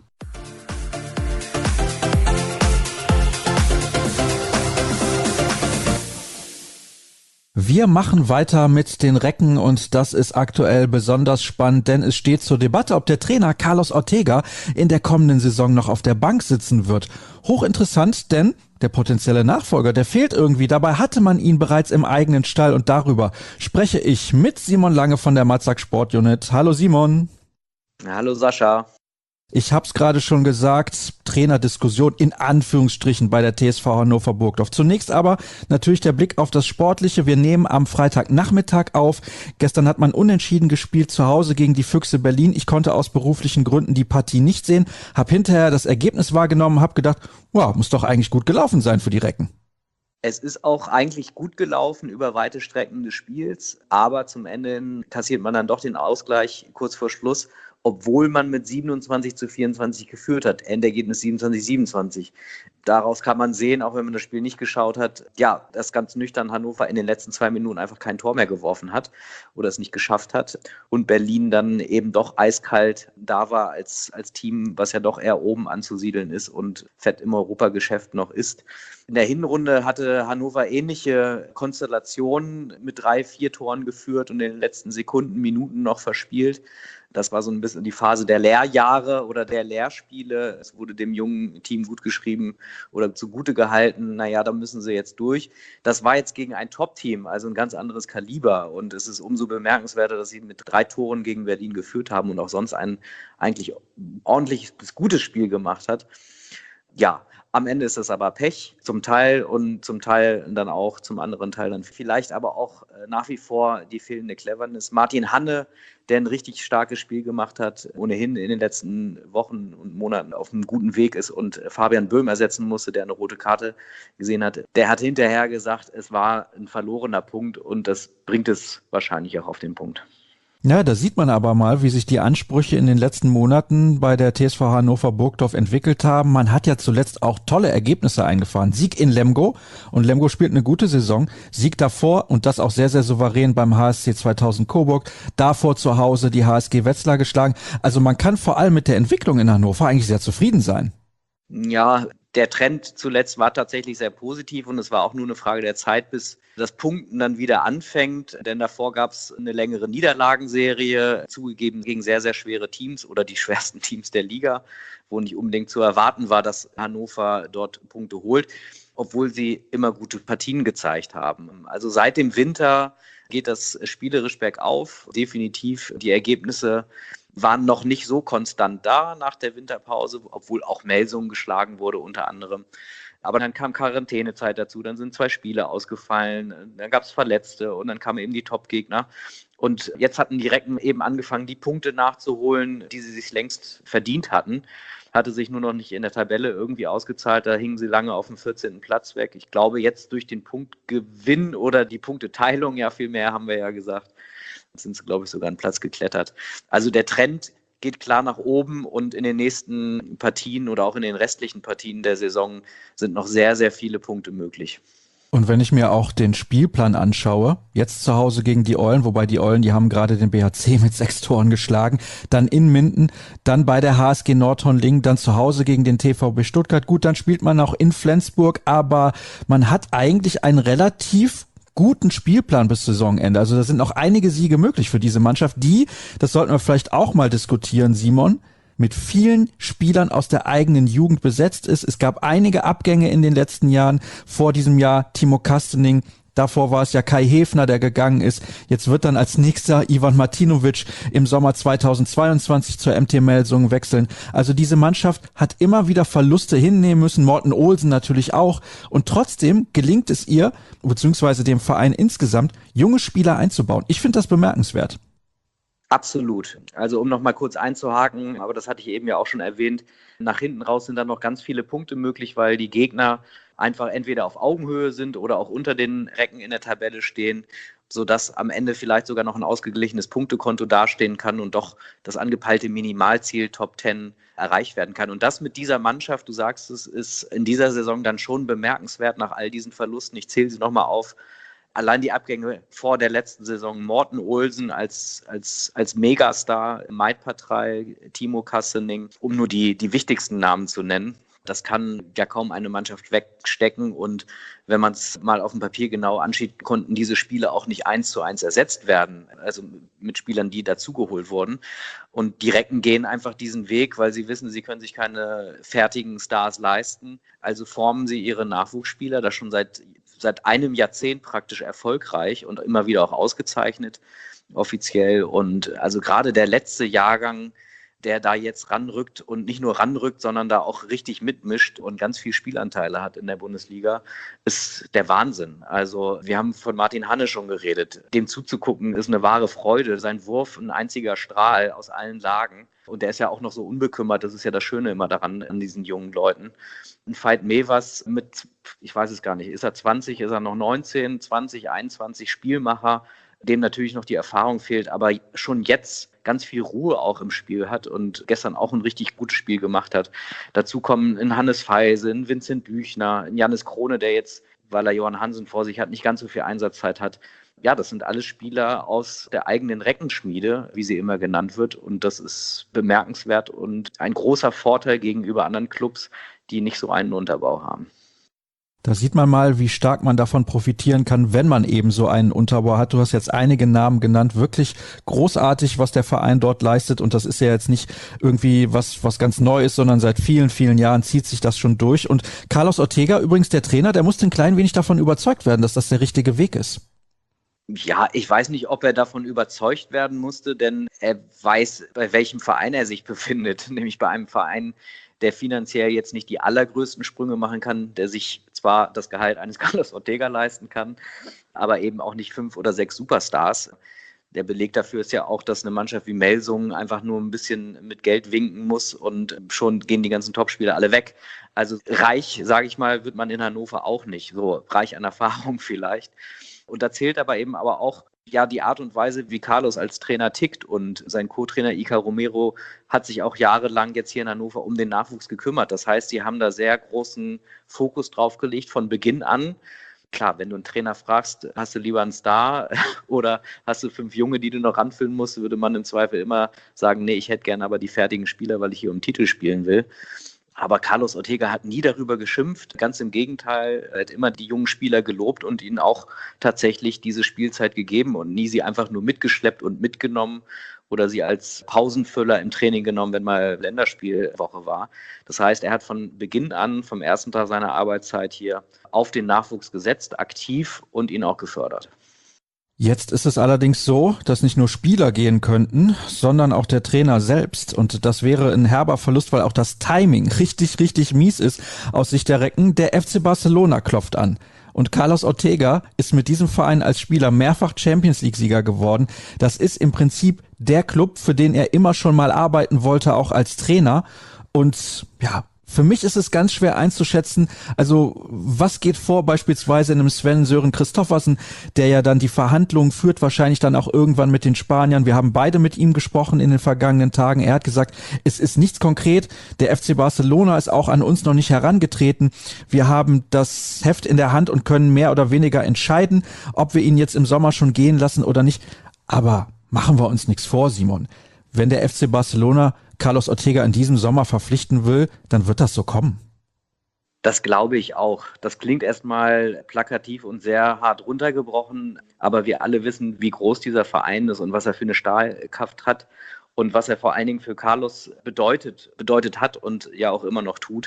Wir machen weiter mit den Recken und das ist aktuell besonders spannend, denn es steht zur Debatte, ob der Trainer Carlos Ortega in der kommenden Saison noch auf der Bank sitzen wird. Hochinteressant, denn der potenzielle Nachfolger, der fehlt irgendwie. Dabei hatte man ihn bereits im eigenen Stall und darüber spreche ich mit Simon Lange von der Matzak Sport Unit. Hallo Simon. Hallo Sascha. Ich habe es gerade schon gesagt, Trainerdiskussion in Anführungsstrichen bei der TSV Hannover Burgdorf. Zunächst aber natürlich der Blick auf das Sportliche. Wir nehmen am Freitagnachmittag auf. Gestern hat man unentschieden gespielt zu Hause gegen die Füchse Berlin. Ich konnte aus beruflichen Gründen die Partie nicht sehen, habe hinterher das Ergebnis wahrgenommen, habe gedacht, wow, muss doch eigentlich gut gelaufen sein für die Recken. Es ist auch eigentlich gut gelaufen über weite Strecken des Spiels, aber zum Ende hin kassiert man dann doch den Ausgleich kurz vor Schluss, obwohl man mit 27:24 geführt hat. Endergebnis 27:27. Daraus kann man sehen, auch wenn man das Spiel nicht geschaut hat, ja, dass ganz nüchtern Hannover in den letzten 2 Minuten einfach kein Tor mehr geworfen hat oder es nicht geschafft hat. Und Berlin dann eben doch eiskalt da war als Team, was ja doch eher oben anzusiedeln ist und fett im Europageschäft noch ist. In der Hinrunde hatte Hannover ähnliche Konstellationen mit 3-4 Toren geführt und in den letzten Sekunden, Minuten noch verspielt. Das war so ein bisschen die Phase der Lehrjahre oder der Lehrspiele. Es wurde dem jungen Team gut geschrieben oder zugute gehalten, naja, da müssen sie jetzt durch. Das war jetzt gegen ein Top-Team, also ein ganz anderes Kaliber. Und es ist umso bemerkenswerter, dass sie mit 3 Toren gegen Berlin geführt haben und auch sonst ein eigentlich ordentliches bis gutes Spiel gemacht hat. Ja, am Ende ist es aber Pech zum Teil und zum Teil dann auch, zum anderen Teil dann vielleicht aber auch nach wie vor die fehlende Cleverness. Martin Hanne, der ein richtig starkes Spiel gemacht hat, ohnehin in den letzten Wochen und Monaten auf einem guten Weg ist und Fabian Böhm ersetzen musste, der eine rote Karte gesehen hat. Der hat hinterher gesagt, es war ein verlorener Punkt und das bringt es wahrscheinlich auch auf den Punkt. Ja, da sieht man aber mal, wie sich die Ansprüche in den letzten Monaten bei der TSV Hannover Burgdorf entwickelt haben. Man hat ja zuletzt auch tolle Ergebnisse eingefahren. Sieg in Lemgo und Lemgo spielt eine gute Saison. Sieg davor und das auch sehr, sehr souverän beim HSC 2000 Coburg. Davor zu Hause die HSG Wetzlar geschlagen. Also man kann vor allem mit der Entwicklung in Hannover eigentlich sehr zufrieden sein. Ja, der Trend zuletzt war tatsächlich sehr positiv und es war auch nur eine Frage der Zeit, bis das Punkten dann wieder anfängt, denn davor gab es eine längere Niederlagenserie, zugegeben gegen sehr, sehr schwere Teams oder die schwersten Teams der Liga, wo nicht unbedingt zu erwarten war, dass Hannover dort Punkte holt, obwohl sie immer gute Partien gezeigt haben. Also seit dem Winter geht das spielerisch bergauf, definitiv. Die Ergebnisse waren noch nicht so konstant da nach der Winterpause, obwohl auch Melsungen geschlagen wurde unter anderem. Aber dann kam Quarantänezeit dazu, dann sind 2 Spiele ausgefallen, dann gab es Verletzte und dann kamen eben die Top-Gegner. Und jetzt hatten die Recken eben angefangen, die Punkte nachzuholen, die sie sich längst verdient hatten. Hatte sich nur noch nicht in der Tabelle irgendwie ausgezahlt, da hingen sie lange auf dem 14. Platz weg. Ich glaube, jetzt durch den Punktgewinn oder die Punkteteilung, ja viel mehr haben wir ja gesagt, sind sie, glaube ich, sogar einen Platz geklettert. Also der Trend geht klar nach oben und in den nächsten Partien oder auch in den restlichen Partien der Saison sind noch sehr, sehr viele Punkte möglich. Und wenn ich mir auch den Spielplan anschaue, jetzt zu Hause gegen die Eulen, wobei die Eulen, die haben gerade den BHC mit 6 Toren geschlagen, dann in Minden, dann bei der HSG Nordhorn-Lingen, dann zu Hause gegen den TVB Stuttgart. Gut, dann spielt man auch in Flensburg, aber man hat eigentlich einen relativ guten Spielplan bis Saisonende. Also da sind noch einige Siege möglich für diese Mannschaft, die, das sollten wir vielleicht auch mal diskutieren, Simon, mit vielen Spielern aus der eigenen Jugend besetzt ist. Es gab einige Abgänge in den letzten Jahren. Vor diesem Jahr Timo Kastening, davor war es ja Kai Hefner, der gegangen ist. Jetzt wird dann als nächster Ivan Martinovic im Sommer 2022 zur MT Melsungen wechseln. Also diese Mannschaft hat immer wieder Verluste hinnehmen müssen, Morten Olsen natürlich auch. Und trotzdem gelingt es ihr, beziehungsweise dem Verein insgesamt, junge Spieler einzubauen. Ich finde das bemerkenswert. Absolut. Also um noch mal kurz einzuhaken, aber das hatte ich eben ja auch schon erwähnt, nach hinten raus sind dann noch ganz viele Punkte möglich, weil die Gegner einfach entweder auf Augenhöhe sind oder auch unter den Recken in der Tabelle stehen, sodass am Ende vielleicht sogar noch ein ausgeglichenes Punktekonto dastehen kann und doch das angepeilte Minimalziel Top 10 erreicht werden kann. Und das mit dieser Mannschaft, du sagst es, ist in dieser Saison dann schon bemerkenswert nach all diesen Verlusten. Ich zähle sie nochmal auf. Allein die Abgänge vor der letzten Saison, Morten Olsen als Megastar, Maid Patrei, Timo Kastening, um nur die wichtigsten Namen zu nennen. Das kann ja kaum eine Mannschaft wegstecken und wenn man es mal auf dem Papier genau anschaut, konnten diese Spiele auch nicht 1:1 ersetzt werden, also mit Spielern, die dazugeholt wurden. Und die Recken gehen einfach diesen Weg, weil sie wissen, sie können sich keine fertigen Stars leisten. Also formen sie ihre Nachwuchsspieler, das schon seit einem Jahrzehnt praktisch erfolgreich und immer wieder auch ausgezeichnet, offiziell. Und also gerade der letzte Jahrgang, der da jetzt ranrückt und nicht nur ranrückt, sondern da auch richtig mitmischt und ganz viel Spielanteile hat in der Bundesliga, ist der Wahnsinn. Also wir haben von Martin Hanne schon geredet. Dem zuzugucken ist eine wahre Freude. Sein Wurf ein einziger Strahl aus allen Lagen. Und der ist ja auch noch so unbekümmert. Das ist ja das Schöne immer daran, an diesen jungen Leuten. Ein Veit Mevers mit, ich weiß es gar nicht, ist er 20, ist er noch 19, 20, 21 Spielmacher, dem natürlich noch die Erfahrung fehlt, aber schon jetzt ganz viel Ruhe auch im Spiel hat und gestern auch ein richtig gutes Spiel gemacht hat. Dazu kommen ein Hannes Feise, ein Vincent Büchner, ein Jannis Krone, der jetzt, weil er Johann Hansen vor sich hat, nicht ganz so viel Einsatzzeit hat. Ja, das sind alles Spieler aus der eigenen Reckenschmiede, wie sie immer genannt wird. Und das ist bemerkenswert und ein großer Vorteil gegenüber anderen Clubs, die nicht so einen Unterbau haben. Da sieht man mal, wie stark man davon profitieren kann, wenn man eben so einen Unterbau hat. Du hast jetzt einige Namen genannt. Wirklich großartig, was der Verein dort leistet. Und das ist ja jetzt nicht irgendwie was ganz Neues, sondern seit vielen, vielen Jahren zieht sich das schon durch. Und Carlos Ortega, übrigens der Trainer, der musste ein klein wenig davon überzeugt werden, dass das der richtige Weg ist. Ja, ich weiß nicht, ob er davon überzeugt werden musste, denn er weiß, bei welchem Verein er sich befindet. Nämlich bei einem Verein, der finanziell jetzt nicht die allergrößten Sprünge machen kann, der sich zwar das Gehalt eines Carlos Ortega leisten kann, aber eben auch nicht 5 oder 6 Superstars. Der Beleg dafür ist ja auch, dass eine Mannschaft wie Melsungen einfach nur ein bisschen mit Geld winken muss und schon gehen die ganzen Topspieler alle weg. Also reich, sage ich mal, wird man in Hannover auch nicht. So reich an Erfahrung vielleicht. Und da zählt aber auch ja die Art und Weise, wie Carlos als Trainer tickt. Und sein Co-Trainer Iker Romero hat sich auch jahrelang jetzt hier in Hannover um den Nachwuchs gekümmert. Das heißt, die haben da sehr großen Fokus drauf gelegt von Beginn an. Klar, wenn du einen Trainer fragst, hast du lieber einen Star oder hast du 5 Junge, die du noch ranfüllen musst, würde man im Zweifel immer sagen, nee, ich hätte gerne aber die fertigen Spieler, weil ich hier um Titel spielen will. Aber Carlos Ortega hat nie darüber geschimpft. Ganz im Gegenteil, er hat immer die jungen Spieler gelobt und ihnen auch tatsächlich diese Spielzeit gegeben und nie sie einfach nur mitgeschleppt und mitgenommen oder sie als Pausenfüller im Training genommen, wenn mal Länderspielwoche war. Das heißt, er hat von Beginn an, vom ersten Tag seiner Arbeitszeit hier, auf den Nachwuchs gesetzt, aktiv und ihn auch gefördert. Jetzt ist es allerdings so, dass nicht nur Spieler gehen könnten, sondern auch der Trainer selbst. Und das wäre ein herber Verlust, weil auch das Timing richtig, richtig mies ist aus Sicht der Recken. Der FC Barcelona klopft an. Und Carlos Ortega ist mit diesem Verein als Spieler mehrfach Champions-League-Sieger geworden. Das ist im Prinzip der Club, für den er immer schon mal arbeiten wollte, auch als Trainer. Und ja, für mich ist es ganz schwer einzuschätzen, also was geht vor beispielsweise in einem Sven-Sören Christoffersen, der ja dann die Verhandlungen führt, wahrscheinlich dann auch irgendwann mit den Spaniern. Wir haben beide mit ihm gesprochen in den vergangenen Tagen. Er hat gesagt, es ist nichts konkret. Der FC Barcelona ist auch an uns noch nicht herangetreten. Wir haben das Heft in der Hand und können mehr oder weniger entscheiden, ob wir ihn jetzt im Sommer schon gehen lassen oder nicht. Aber machen wir uns nichts vor, Simon. Wenn der FC Barcelona Carlos Ortega in diesem Sommer verpflichten will, dann wird das so kommen. Das glaube ich auch. Das klingt erstmal plakativ und sehr hart runtergebrochen, aber wir alle wissen, wie groß dieser Verein ist und was er für eine Stahlkraft hat und was er vor allen Dingen für Carlos bedeutet hat und ja auch immer noch tut.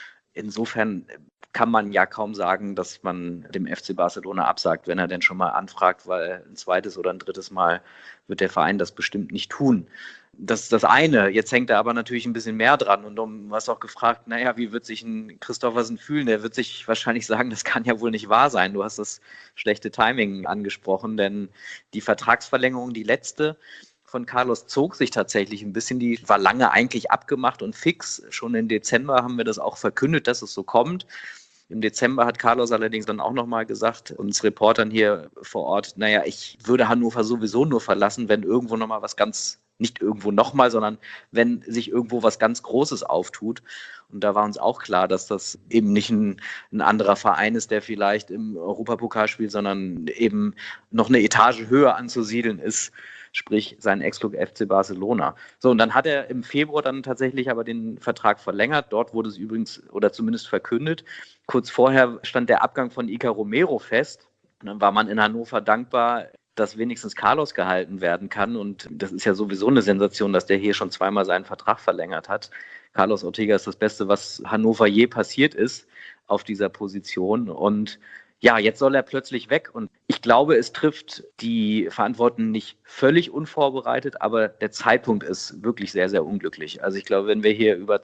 Insofern kann man ja kaum sagen, dass man dem FC Barcelona absagt, wenn er denn schon mal anfragt, weil ein zweites oder ein drittes Mal wird der Verein das bestimmt nicht tun. Das ist das eine. Jetzt hängt da aber natürlich ein bisschen mehr dran. Und du hast auch gefragt, naja, wie wird sich ein Christoffersen fühlen? Der wird sich wahrscheinlich sagen, das kann ja wohl nicht wahr sein. Du hast das schlechte Timing angesprochen, denn die Vertragsverlängerung, die letzte von Carlos, zog sich tatsächlich ein bisschen. Die war lange eigentlich abgemacht und fix. Schon im Dezember haben wir das auch verkündet, dass es so kommt. Im Dezember hat Carlos allerdings dann auch nochmal gesagt, uns Reportern hier vor Ort, naja, ich würde Hannover sowieso nur verlassen, wenn irgendwo nochmal was ganz, nicht irgendwo nochmal, sondern wenn sich irgendwo was ganz Großes auftut. Und da war uns auch klar, dass das eben nicht ein anderer Verein ist, der vielleicht im Europapokal spielt, sondern eben noch eine Etage höher anzusiedeln ist, sprich sein Ex-Club FC Barcelona. So, und dann hat er im Februar dann tatsächlich aber den Vertrag verlängert. Dort wurde es übrigens, oder zumindest verkündet. Kurz vorher stand der Abgang von Iker Romero fest. Und dann war man in Hannover dankbar, dass wenigstens Carlos gehalten werden kann. Und das ist ja sowieso eine Sensation, dass der hier schon zweimal seinen Vertrag verlängert hat. Carlos Ortega ist das Beste, was Hannover je passiert ist auf dieser Position. Und ja, jetzt soll er plötzlich weg und ich glaube, es trifft die Verantwortlichen nicht völlig unvorbereitet, aber der Zeitpunkt ist wirklich sehr, sehr unglücklich. Also ich glaube, wenn wir hier über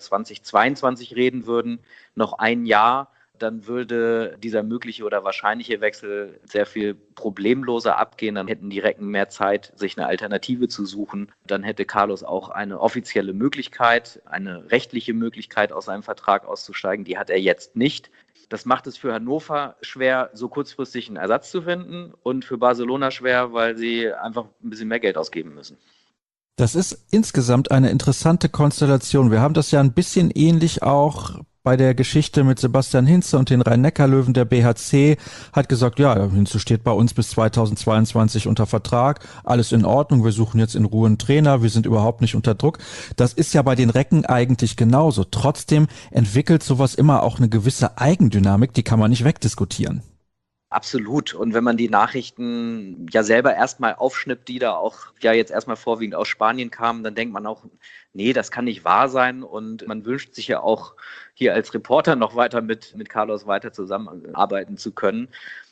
2022 reden würden, noch ein Jahr, dann würde dieser mögliche oder wahrscheinliche Wechsel sehr viel problemloser abgehen. Dann hätten die Recken mehr Zeit, sich eine Alternative zu suchen. Dann hätte Carlos auch eine offizielle Möglichkeit, eine rechtliche Möglichkeit, aus seinem Vertrag auszusteigen. Die hat er jetzt nicht. Das macht es für Hannover schwer, so kurzfristig einen Ersatz zu finden und für Barcelona schwer, weil sie einfach ein bisschen mehr Geld ausgeben müssen. Das ist insgesamt eine interessante Konstellation. Wir haben das ja ein bisschen ähnlich auch bei der Geschichte mit Sebastian Hinze und den Rhein-Neckar-Löwen. Der BHC hat gesagt, ja, Hinze steht bei uns bis 2022 unter Vertrag, alles in Ordnung, wir suchen jetzt in Ruhe einen Trainer, wir sind überhaupt nicht unter Druck. Das ist ja bei den Recken eigentlich genauso. Trotzdem entwickelt sowas immer auch eine gewisse Eigendynamik, die kann man nicht wegdiskutieren. Absolut. Und wenn man die Nachrichten ja selber erstmal aufschnippt, die da auch ja jetzt erstmal vorwiegend aus Spanien kamen, dann denkt man auch, nee, das kann nicht wahr sein. Und man wünscht sich ja auch hier als Reporter noch weiter mit Carlos weiter zusammenarbeiten zu können.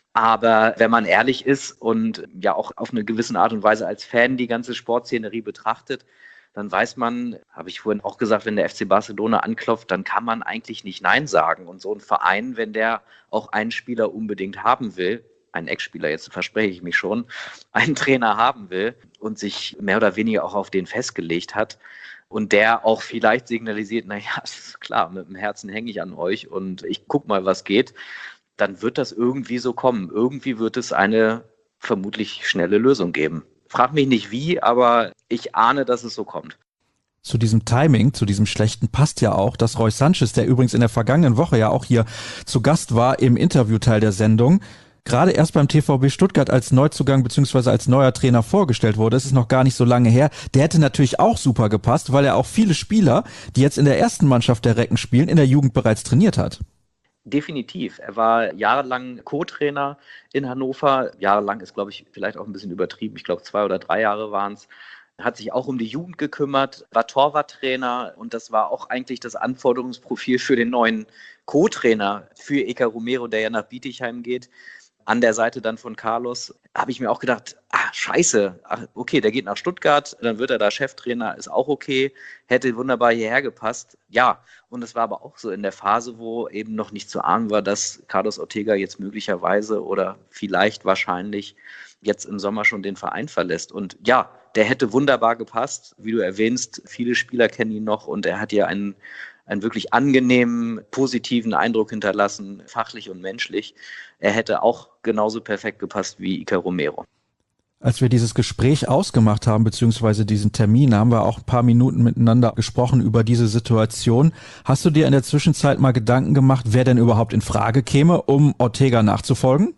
Aber wenn man ehrlich ist und ja auch auf eine gewisse Art und Weise als Fan die ganze Sportszenerie betrachtet, dann weiß man, habe ich vorhin auch gesagt, wenn der FC Barcelona anklopft, dann kann man eigentlich nicht Nein sagen. Und so ein Verein, wenn der auch einen Spieler unbedingt haben will, einen Ex-Spieler, jetzt verspreche ich mich schon, einen Trainer haben will und sich mehr oder weniger auch auf den festgelegt hat und der auch vielleicht signalisiert, naja, ist klar, mit dem Herzen hänge ich an euch und ich gucke mal, was geht, dann wird das irgendwie so kommen. Irgendwie wird es eine vermutlich schnelle Lösung geben. Frag mich nicht wie, aber ich ahne, dass es so kommt. Zu diesem Timing, zu diesem Schlechten passt ja auch, dass Roy Sanchez, der übrigens in der vergangenen Woche ja auch hier zu Gast war im Interviewteil der Sendung, gerade erst beim TVB Stuttgart als Neuzugang bzw. als neuer Trainer vorgestellt wurde. Es ist noch gar nicht so lange her. Der hätte natürlich auch super gepasst, weil er auch viele Spieler, die jetzt in der ersten Mannschaft der Recken spielen, in der Jugend bereits trainiert hat. Definitiv. Er war jahrelang Co-Trainer in Hannover. Jahrelang ist, glaube ich, vielleicht auch ein bisschen übertrieben. Ich glaube, 2 oder 3 Jahre waren es. Hat sich auch um die Jugend gekümmert, war Torwarttrainer und das war auch eigentlich das Anforderungsprofil für den neuen Co-Trainer für Iker Romero, der ja nach Bietigheim geht. An der Seite dann von Carlos habe ich mir auch gedacht, scheiße, okay, der geht nach Stuttgart, dann wird er da Cheftrainer, ist auch okay, hätte wunderbar hierher gepasst. Ja, und es war aber auch so in der Phase, wo eben noch nicht zu ahnen war, dass Carlos Ortega jetzt möglicherweise oder vielleicht wahrscheinlich jetzt im Sommer schon den Verein verlässt. Und ja, der hätte wunderbar gepasst. Wie du erwähnst, viele Spieler kennen ihn noch und er hat ja einen wirklich angenehmen, positiven Eindruck hinterlassen, fachlich und menschlich. Er hätte auch genauso perfekt gepasst wie Iker Romero. Als wir dieses Gespräch ausgemacht haben, beziehungsweise diesen Termin, haben wir auch ein paar Minuten miteinander gesprochen über diese Situation. Hast du dir in der Zwischenzeit mal Gedanken gemacht, wer denn überhaupt in Frage käme, um Ortega nachzufolgen?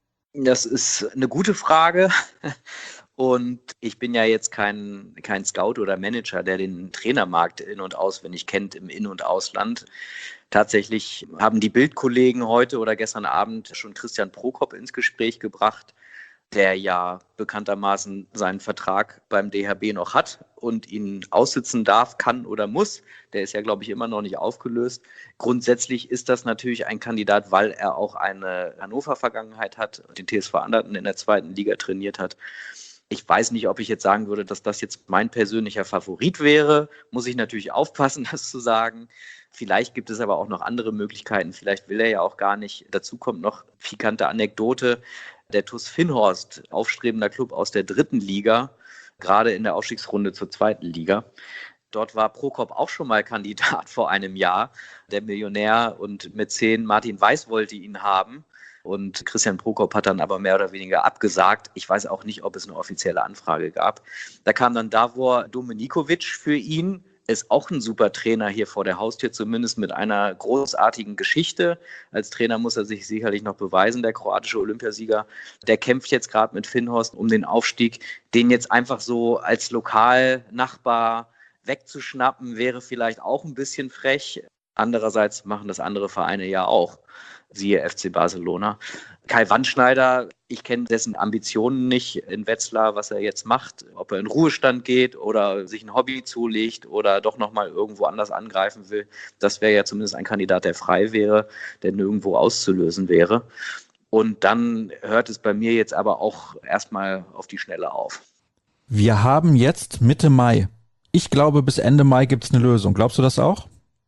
Das ist eine gute Frage. Und ich bin ja jetzt kein Scout oder Manager, der den Trainermarkt in- und auswendig kennt im In- und Ausland. Tatsächlich haben die Bild-Kollegen heute oder gestern Abend schon Christian Prokop ins Gespräch gebracht, der ja bekanntermaßen seinen Vertrag beim DHB noch hat und ihn aussitzen darf, kann oder muss. Der ist ja, glaube ich, immer noch nicht aufgelöst. Grundsätzlich ist das natürlich ein Kandidat, weil er auch eine Hannover-Vergangenheit hat, den TSV Anderten in der 2. Liga trainiert hat. Ich weiß nicht, ob ich jetzt sagen würde, dass das jetzt mein persönlicher Favorit wäre. Muss ich natürlich aufpassen, das zu sagen. Vielleicht gibt es aber auch noch andere Möglichkeiten. Vielleicht will er ja auch gar nicht. Dazu kommt noch pikante Anekdote. Der TuS Finnhorst, aufstrebender Klub aus der 3. Liga, gerade in der Aufstiegsrunde zur 2. Liga. Dort war Prokop auch schon mal Kandidat vor einem Jahr. Der Millionär und Mäzen Martin Weiß wollte ihn haben. Und Christian Prokop hat dann aber mehr oder weniger abgesagt. Ich weiß auch nicht, ob es eine offizielle Anfrage gab. Da kam dann Davor Dominikovic für ihn. Ist auch ein super Trainer hier vor der Haustür, zumindest mit einer großartigen Geschichte. Als Trainer muss er sich sicherlich noch beweisen, der kroatische Olympiasieger. Der kämpft jetzt gerade mit Finnhorst um den Aufstieg. Den jetzt einfach so als Lokalnachbar wegzuschnappen, wäre vielleicht auch ein bisschen frech. Andererseits machen das andere Vereine ja auch. Siehe FC Barcelona. Kai Wandschneider, ich kenne dessen Ambitionen nicht in Wetzlar, was er jetzt macht, ob er in Ruhestand geht oder sich ein Hobby zulegt oder doch nochmal irgendwo anders angreifen will. Das wäre ja zumindest ein Kandidat, der frei wäre, der nirgendwo auszulösen wäre. Und dann hört es bei mir jetzt aber auch erstmal auf die Schnelle auf. Wir haben jetzt Mitte Mai. Ich glaube, bis Ende Mai gibt es eine Lösung. Glaubst du das auch?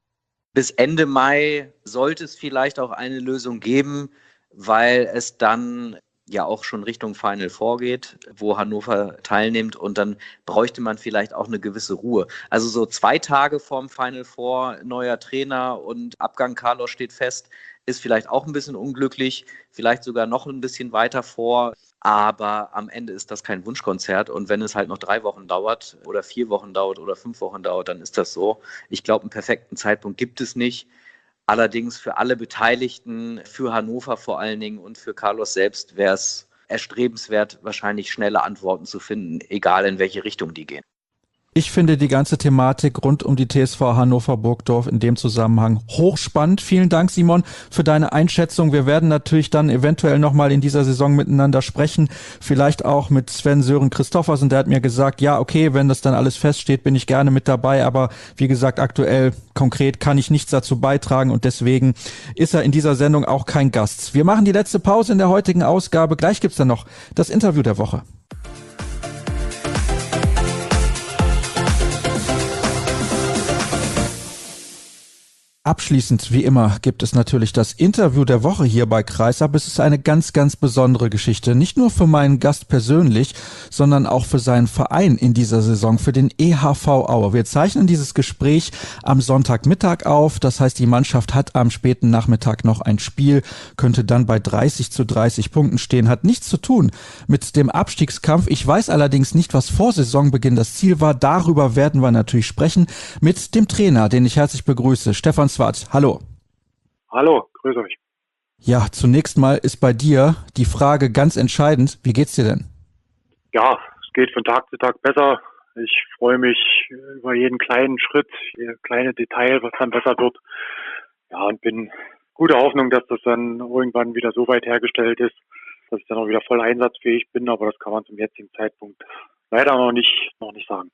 Bis Ende Mai sollte es vielleicht auch eine Lösung geben, weil es dann ja auch schon Richtung Final Four geht, wo Hannover teilnimmt und dann bräuchte man vielleicht auch eine gewisse Ruhe. Also so 2 Tage vorm Final Four, neuer Trainer und Abgang Carlos steht fest, ist vielleicht auch ein bisschen unglücklich, vielleicht sogar noch ein bisschen weiter vor. Aber am Ende ist das kein Wunschkonzert und wenn es halt noch 3 Wochen dauert oder 4 Wochen dauert oder 5 Wochen dauert, dann ist das so. Ich glaube, einen perfekten Zeitpunkt gibt es nicht. Allerdings für alle Beteiligten, für Hannover vor allen Dingen und für Carlos selbst wäre es erstrebenswert, wahrscheinlich schnelle Antworten zu finden, egal in welche Richtung die gehen. Ich finde die ganze Thematik rund um die TSV Hannover-Burgdorf in dem Zusammenhang hochspannend. Vielen Dank, Simon, für deine Einschätzung. Wir werden natürlich dann eventuell nochmal in dieser Saison miteinander sprechen. Vielleicht auch mit Sven-Sören Christoffersen. Der hat mir gesagt, ja, okay, wenn das dann alles feststeht, bin ich gerne mit dabei. Aber wie gesagt, aktuell konkret kann ich nichts dazu beitragen und deswegen ist er in dieser Sendung auch kein Gast. Wir machen die letzte Pause in der heutigen Ausgabe. Gleich gibt's dann noch das Interview der Woche. Abschließend, wie immer, gibt es natürlich das Interview der Woche hier bei Kreisab. Es ist eine ganz, ganz besondere Geschichte. Nicht nur für meinen Gast persönlich, sondern auch für seinen Verein in dieser Saison, für den EHV Aue. Wir zeichnen dieses Gespräch am Sonntagmittag auf. Das heißt, die Mannschaft hat am späten Nachmittag noch ein Spiel, könnte dann bei 30-30 Punkten stehen, hat nichts zu tun mit dem Abstiegskampf. Ich weiß allerdings nicht, was vor Saisonbeginn das Ziel war. Darüber werden wir natürlich sprechen mit dem Trainer, den ich herzlich begrüße, Stefan Swart. Hallo. Hallo, grüß euch. Ja, zunächst mal ist bei dir die Frage ganz entscheidend. Wie geht's dir denn? Ja, es geht von Tag zu Tag besser. Ich freue mich über jeden kleinen Schritt, jedes kleine Detail, was dann besser wird. Ja, und bin guter Hoffnung, dass das dann irgendwann wieder so weit hergestellt ist, dass ich dann auch wieder voll einsatzfähig bin. Aber das kann man zum jetzigen Zeitpunkt leider noch nicht sagen.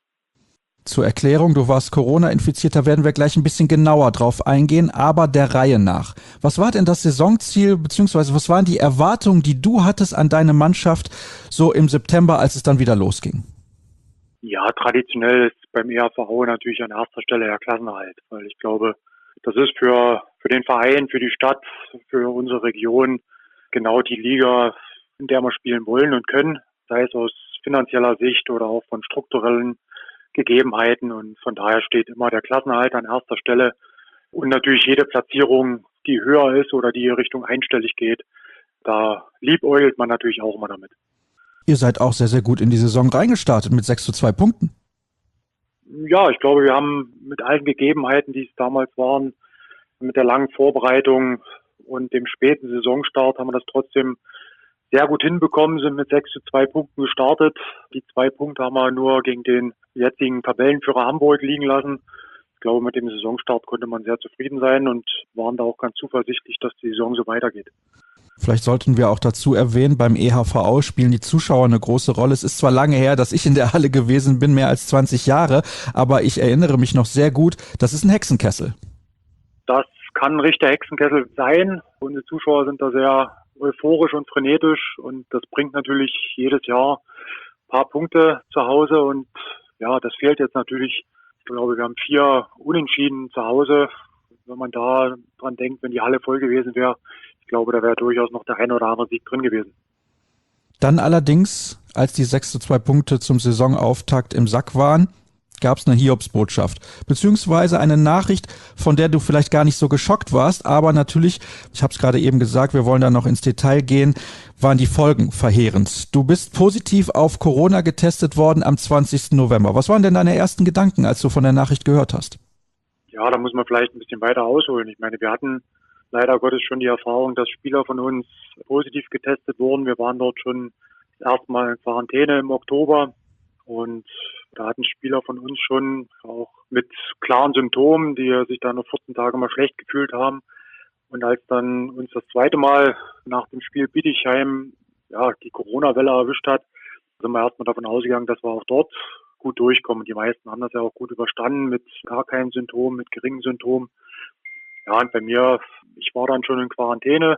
Zur Erklärung, du warst Corona-infiziert, da werden wir gleich ein bisschen genauer drauf eingehen, aber der Reihe nach. Was war denn das Saisonziel, beziehungsweise was waren die Erwartungen, die du hattest an deine Mannschaft so im September, als es dann wieder losging? Ja, traditionell ist beim EHV Aue natürlich an erster Stelle der Klassenerhalt, weil ich glaube, das ist für den Verein, für die Stadt, für unsere Region genau die Liga, in der wir spielen wollen und können, sei es aus finanzieller Sicht oder auch von strukturellen Gegebenheiten, und von daher steht immer der Klassenerhalt an erster Stelle und natürlich jede Platzierung, die höher ist oder die Richtung einstellig geht, da liebäugelt man natürlich auch immer damit. Ihr seid auch sehr, sehr gut in die Saison reingestartet mit 6-2 Punkten. Ja, ich glaube, wir haben mit allen Gegebenheiten, die es damals waren, mit der langen Vorbereitung und dem späten Saisonstart, haben wir das trotzdem sehr gut hinbekommen, sind mit 6-2 Punkten gestartet. Die 2 Punkte haben wir nur gegen den jetzigen Tabellenführer Hamburg liegen lassen. Ich glaube, mit dem Saisonstart konnte man sehr zufrieden sein und waren da auch ganz zuversichtlich, dass die Saison so weitergeht. Vielleicht sollten wir auch dazu erwähnen, beim EHV Aue spielen die Zuschauer eine große Rolle. Es ist zwar lange her, dass ich in der Halle gewesen bin, mehr als 20 Jahre, aber ich erinnere mich noch sehr gut, das ist ein Hexenkessel. Das kann ein richtiger Hexenkessel sein. Unsere Zuschauer sind da sehr euphorisch und frenetisch und das bringt natürlich jedes Jahr ein paar Punkte zu Hause und ja, das fehlt jetzt natürlich. Ich glaube, wir haben 4 Unentschieden zu Hause. Wenn man da dran denkt, wenn die Halle voll gewesen wäre, ich glaube, da wäre durchaus noch der ein oder andere Sieg drin gewesen. Dann allerdings, als die 6-2 Punkte zum Saisonauftakt im Sack waren, gab es eine Hiobsbotschaft, beziehungsweise eine Nachricht, von der du vielleicht gar nicht so geschockt warst, aber natürlich, ich habe es gerade eben gesagt, wir wollen da noch ins Detail gehen, waren die Folgen verheerend. Du bist positiv auf Corona getestet worden am 20. November. Was waren denn deine ersten Gedanken, als du von der Nachricht gehört hast? Ja, da muss man vielleicht ein bisschen weiter ausholen. Ich meine, wir hatten leider Gottes schon die Erfahrung, dass Spieler von uns positiv getestet wurden. Wir waren dort schon das erste Mal in Quarantäne im Oktober und da hatten Spieler von uns schon auch mit klaren Symptomen, die sich dann noch 14 Tage mal schlecht gefühlt haben. Und als dann uns das zweite Mal nach dem Spiel Bietigheim die Corona-Welle erwischt hat, sind wir erstmal davon ausgegangen, dass wir auch dort gut durchkommen. Die meisten haben das ja auch gut überstanden mit gar keinen Symptomen, mit geringen Symptomen. Ja, und bei mir, ich war dann schon in Quarantäne,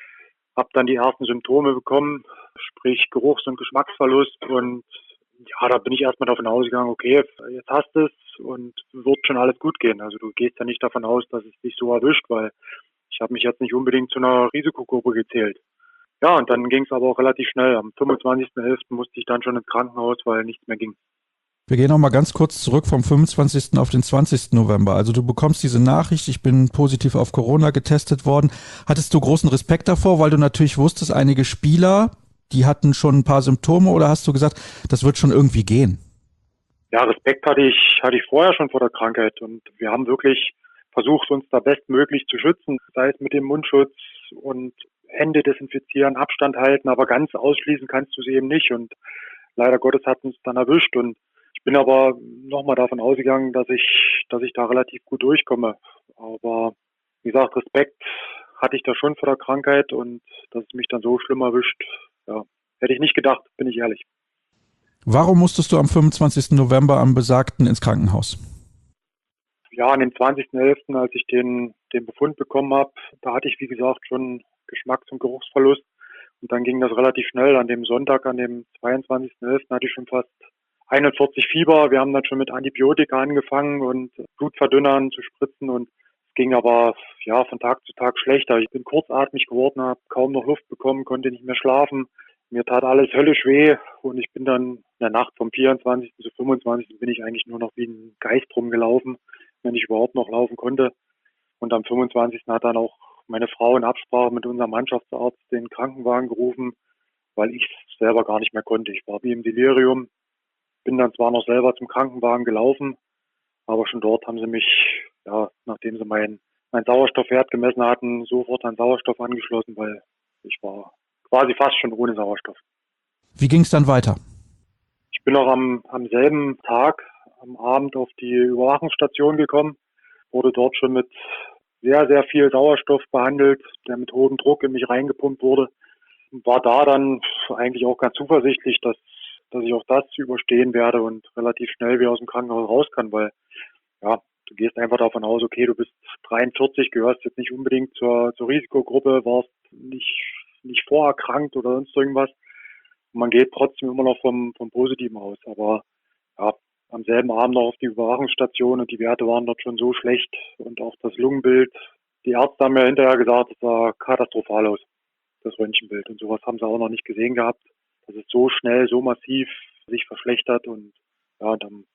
habe dann die ersten Symptome bekommen, sprich Geruchs- und Geschmacksverlust, und ja, da bin ich erstmal davon ausgegangen, okay, jetzt hast du es und wird schon alles gut gehen. Also du gehst ja nicht davon aus, dass es dich so erwischt, weil ich habe mich jetzt nicht unbedingt zu einer Risikogruppe gezählt. Ja, und dann ging es aber auch relativ schnell. Am 25.11. musste ich dann schon ins Krankenhaus, weil nichts mehr ging. Wir gehen noch mal ganz kurz zurück vom 25. auf den 20. November. Also du bekommst diese Nachricht, ich bin positiv auf Corona getestet worden. Hattest du großen Respekt davor, weil du natürlich wusstest, einige Spieler, die hatten schon ein paar Symptome, oder hast du gesagt, das wird schon irgendwie gehen? Ja, Respekt hatte ich vorher schon vor der Krankheit, und wir haben wirklich versucht uns da bestmöglich zu schützen, sei es mit dem Mundschutz und Hände desinfizieren, Abstand halten, aber ganz ausschließen kannst du sie eben nicht und leider Gottes hat uns dann erwischt und ich bin aber nochmal davon ausgegangen, dass ich da relativ gut durchkomme. Aber wie gesagt, Respekt hatte ich da schon vor der Krankheit und dass es mich dann so schlimm erwischt, ja, hätte ich nicht gedacht, bin ich ehrlich. Warum musstest du am 25. November am Besagten ins Krankenhaus? Ja, an dem 20.11., als ich den Befund bekommen habe, da hatte ich, wie gesagt, schon Geschmacks- und Geruchsverlust. Und dann ging das relativ schnell. An dem Sonntag, an dem 22.11., hatte ich schon fast 41 Fieber. Wir haben dann schon mit Antibiotika angefangen und Blutverdünnern zu spritzen. Und es ging aber ja von Tag zu Tag schlechter. Ich bin kurzatmig geworden, habe kaum noch Luft bekommen, konnte nicht mehr schlafen. Mir tat alles höllisch weh und ich bin dann in der Nacht vom 24. zu 25. bin ich eigentlich nur noch wie ein Geist rumgelaufen, wenn ich überhaupt noch laufen konnte. Und am 25. hat dann auch meine Frau in Absprache mit unserem Mannschaftsarzt den Krankenwagen gerufen, weil ich es selber gar nicht mehr konnte. Ich war wie im Delirium, bin dann zwar noch selber zum Krankenwagen gelaufen, aber schon dort haben sie mich, ja, nachdem sie meinen Sauerstoffwert gemessen hatten, sofort an Sauerstoff angeschlossen, weil ich war quasi fast schon ohne Sauerstoff. Wie ging es dann weiter? Ich bin auch am selben Tag, am Abend auf die Überwachungsstation gekommen, wurde dort schon mit sehr, sehr viel Sauerstoff behandelt, der mit hohem Druck in mich reingepumpt wurde. War da dann eigentlich auch ganz zuversichtlich, dass ich auch das überstehen werde und relativ schnell wieder aus dem Krankenhaus raus kann, weil ja, du gehst einfach davon aus, okay, du bist 43, gehörst jetzt nicht unbedingt zur Risikogruppe, warst nicht vorerkrankt oder sonst irgendwas. Man geht trotzdem immer noch vom Positiven aus. Aber ja, am selben Abend noch auf die Überwachungsstation und die Werte waren dort schon so schlecht und auch das Lungenbild. Die Ärzte haben mir hinterher gesagt, es sah katastrophal aus, das Röntgenbild. Und sowas haben sie auch noch nicht gesehen gehabt, dass es so schnell, so massiv sich verschlechtert. Und ja, und am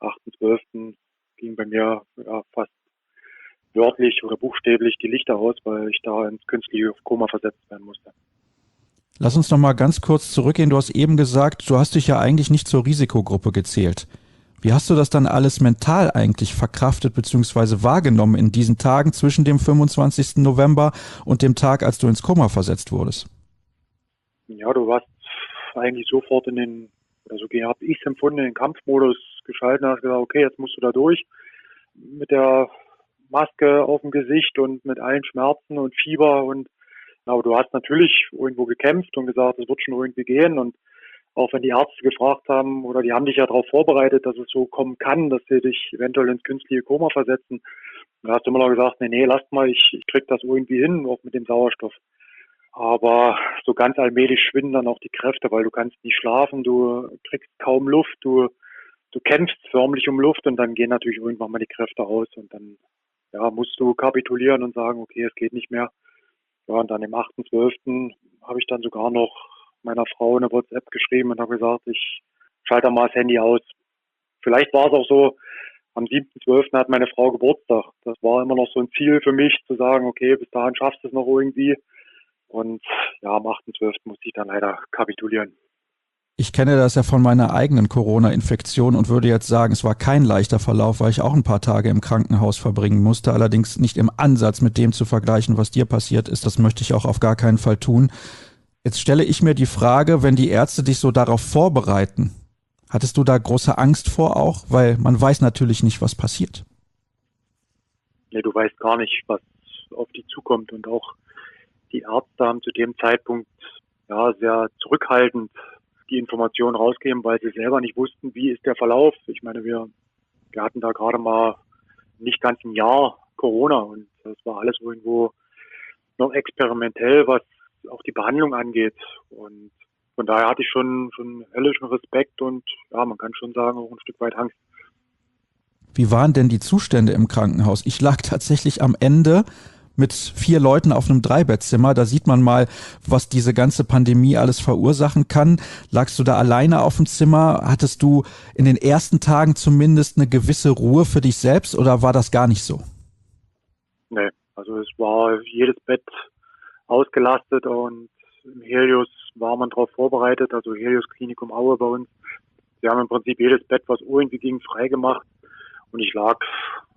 8.12. ging bei mir ja fast wörtlich oder buchstäblich die Lichter aus, weil ich da ins künstliche Koma versetzt werden musste. Lass uns noch mal ganz kurz zurückgehen. Du hast eben gesagt, du hast dich ja eigentlich nicht zur Risikogruppe gezählt. Wie hast du das dann alles mental eigentlich verkraftet bzw. wahrgenommen in diesen Tagen zwischen dem 25. November und dem Tag, als du ins Koma versetzt wurdest? Ja, du warst eigentlich sofort so habe ich es empfunden, in den Kampfmodus geschalten, hast gesagt, okay, jetzt musst du da durch mit der Maske auf dem Gesicht und mit allen Schmerzen und Fieber aber du hast natürlich irgendwo gekämpft und gesagt, es wird schon irgendwie gehen und auch wenn die Ärzte gefragt haben oder die haben dich ja darauf vorbereitet, dass es so kommen kann, dass sie dich eventuell ins künstliche Koma versetzen, da hast du immer noch gesagt, nee, lasst mal, ich krieg das irgendwie hin, auch mit dem Sauerstoff. Aber so ganz allmählich schwinden dann auch die Kräfte, weil du kannst nicht schlafen, du kriegst kaum Luft, du kämpfst förmlich um Luft und dann gehen natürlich irgendwann mal die Kräfte aus und dann ja, musst du kapitulieren und sagen, okay, es geht nicht mehr. Ja, und dann am 8.12. habe ich dann sogar noch meiner Frau eine WhatsApp geschrieben und habe gesagt, ich schalte mal das Handy aus. Vielleicht war es auch so, am 7.12. hat meine Frau Geburtstag. Das war immer noch so ein Ziel für mich, zu sagen, okay, bis dahin schaffst du es noch irgendwie. Und ja, am 8.12. musste ich dann leider kapitulieren. Ich kenne das ja von meiner eigenen Corona-Infektion und würde jetzt sagen, es war kein leichter Verlauf, weil ich auch ein paar Tage im Krankenhaus verbringen musste. Allerdings nicht im Ansatz mit dem zu vergleichen, was dir passiert ist. Das möchte ich auch auf gar keinen Fall tun. Jetzt stelle ich mir die Frage, wenn die Ärzte dich so darauf vorbereiten, hattest du da große Angst vor auch? Weil man weiß natürlich nicht, was passiert. Nee, du weißt gar nicht, was auf dich zukommt. Und auch die Ärzte haben zu dem Zeitpunkt ja sehr zurückhaltend die Informationen rausgeben, weil sie selber nicht wussten, wie ist der Verlauf. Ich meine, wir hatten da gerade mal nicht ganz ein Jahr Corona und das war alles irgendwo noch experimentell, was auch die Behandlung angeht. Und von daher hatte ich schon höllischen Respekt und ja, man kann schon sagen, auch ein Stück weit Angst. Wie waren denn die Zustände im Krankenhaus? Ich lag tatsächlich am Ende mit 4 Leuten auf einem 3-Bettzimmer. Da sieht man mal, was diese ganze Pandemie alles verursachen kann. Lagst du da alleine auf dem Zimmer? Hattest du in den ersten Tagen zumindest eine gewisse Ruhe für dich selbst oder war das gar nicht so? Nee, also es war jedes Bett ausgelastet und im Helios war man darauf vorbereitet, also Helios Klinikum Aue bei uns. Wir haben im Prinzip jedes Bett, was irgendwie ging, freigemacht und ich lag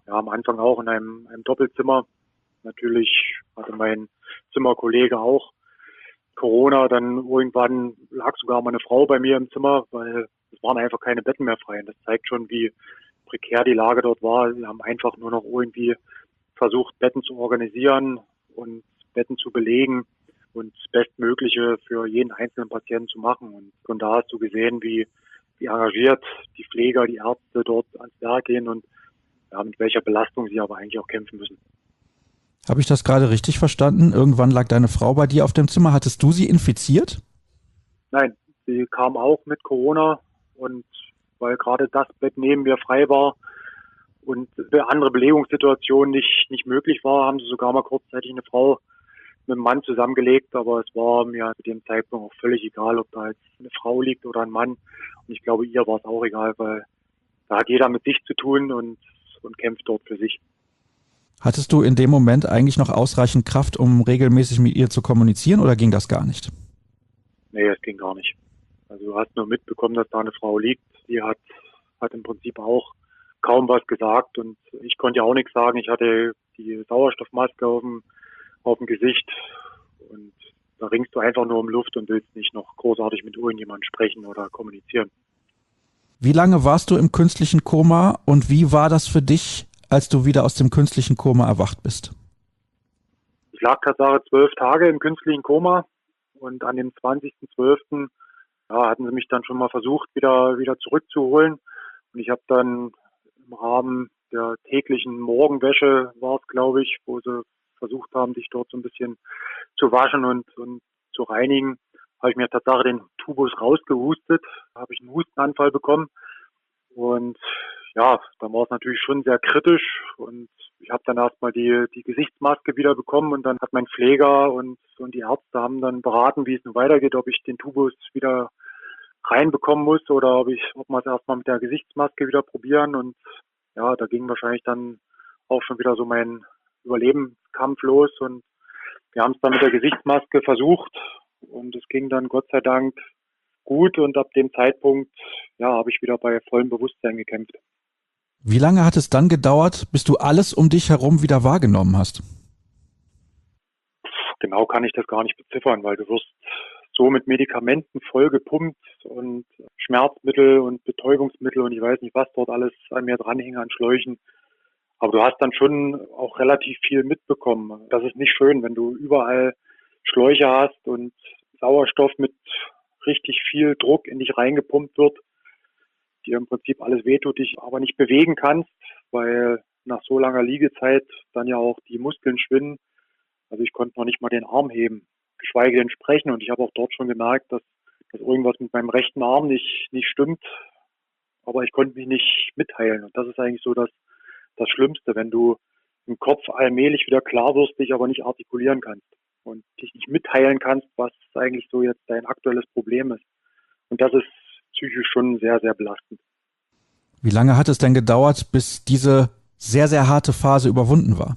ja, am Anfang auch in einem Doppelzimmer. Natürlich hatte mein Zimmerkollege auch Corona. Dann irgendwann lag sogar mal eine Frau bei mir im Zimmer, weil es waren einfach keine Betten mehr frei. Und das zeigt schon, wie prekär die Lage dort war. Wir haben einfach nur noch irgendwie versucht, Betten zu organisieren und Betten zu belegen und das Bestmögliche für jeden einzelnen Patienten zu machen. Und von da hast du gesehen, wie engagiert die Pfleger, die Ärzte dort ans Werk gehen und ja, mit welcher Belastung sie aber eigentlich auch kämpfen müssen. Habe ich das gerade richtig verstanden? Irgendwann lag deine Frau bei dir auf dem Zimmer. Hattest du sie infiziert? Nein, sie kam auch mit Corona und weil gerade das Bett neben mir frei war und eine andere Belegungssituation nicht möglich war, haben sie sogar mal kurzzeitig eine Frau mit einem Mann zusammengelegt, aber es war mir zu dem Zeitpunkt auch völlig egal, ob da jetzt eine Frau liegt oder ein Mann. Und ich glaube, ihr war es auch egal, weil da hat jeder mit sich zu tun und kämpft dort für sich. Hattest du in dem Moment eigentlich noch ausreichend Kraft, um regelmäßig mit ihr zu kommunizieren, oder ging das gar nicht? Nee, das ging gar nicht. Also du hast nur mitbekommen, dass da eine Frau liegt. Die hat im Prinzip auch kaum was gesagt und ich konnte ja auch nichts sagen. Ich hatte die Sauerstoffmaske auf dem Gesicht und da ringst du einfach nur um Luft und willst nicht noch großartig mit irgendjemandem sprechen oder kommunizieren. Wie lange warst du im künstlichen Koma und wie war das für dich, als du wieder aus dem künstlichen Koma erwacht bist? Ich lag tatsächlich 12 Tage im künstlichen Koma und an dem 20.12. Ja, hatten sie mich dann schon mal versucht, wieder zurückzuholen. Und ich habe dann im Rahmen der täglichen Morgenwäsche, war es glaube ich, wo sie versucht haben, sich dort so ein bisschen zu waschen und zu reinigen, habe ich mir tatsächlich den Tubus rausgehustet, habe ich einen Hustenanfall bekommen. Und ja, dann war es natürlich schon sehr kritisch und ich habe dann erstmal die Gesichtsmaske wieder bekommen und dann hat mein Pfleger und die Ärzte haben dann beraten, wie es nun weitergeht, ob ich den Tubus wieder reinbekommen muss oder ob wir es erstmal mit der Gesichtsmaske wieder probieren. Und ja, da ging wahrscheinlich dann auch schon wieder so mein Überlebenskampf los und wir haben es dann mit der Gesichtsmaske versucht und es ging dann Gott sei Dank gut und ab dem Zeitpunkt, ja, habe ich wieder bei vollem Bewusstsein gekämpft. Wie lange hat es dann gedauert, bis du alles um dich herum wieder wahrgenommen hast? Genau kann ich das gar nicht beziffern, weil du wirst so mit Medikamenten voll gepumpt und Schmerzmittel und Betäubungsmittel und ich weiß nicht, was dort alles an mir dranhing an Schläuchen. Aber du hast dann schon auch relativ viel mitbekommen. Das ist nicht schön, wenn du überall Schläuche hast und Sauerstoff mit richtig viel Druck in dich reingepumpt wird, dir im Prinzip alles wehtut, dich aber nicht bewegen kannst, weil nach so langer Liegezeit dann ja auch die Muskeln schwinden. Also ich konnte noch nicht mal den Arm heben, geschweige denn sprechen. Und ich habe auch dort schon gemerkt, dass irgendwas mit meinem rechten Arm nicht stimmt. Aber ich konnte mich nicht mitteilen. Und das ist eigentlich so das Schlimmste, wenn du im Kopf allmählich wieder klar wirst, dich aber nicht artikulieren kannst und dich nicht mitteilen kannst, was eigentlich so jetzt dein aktuelles Problem ist. Und das ist psychisch schon sehr, sehr belastend. Wie lange hat es denn gedauert, bis diese sehr, sehr harte Phase überwunden war?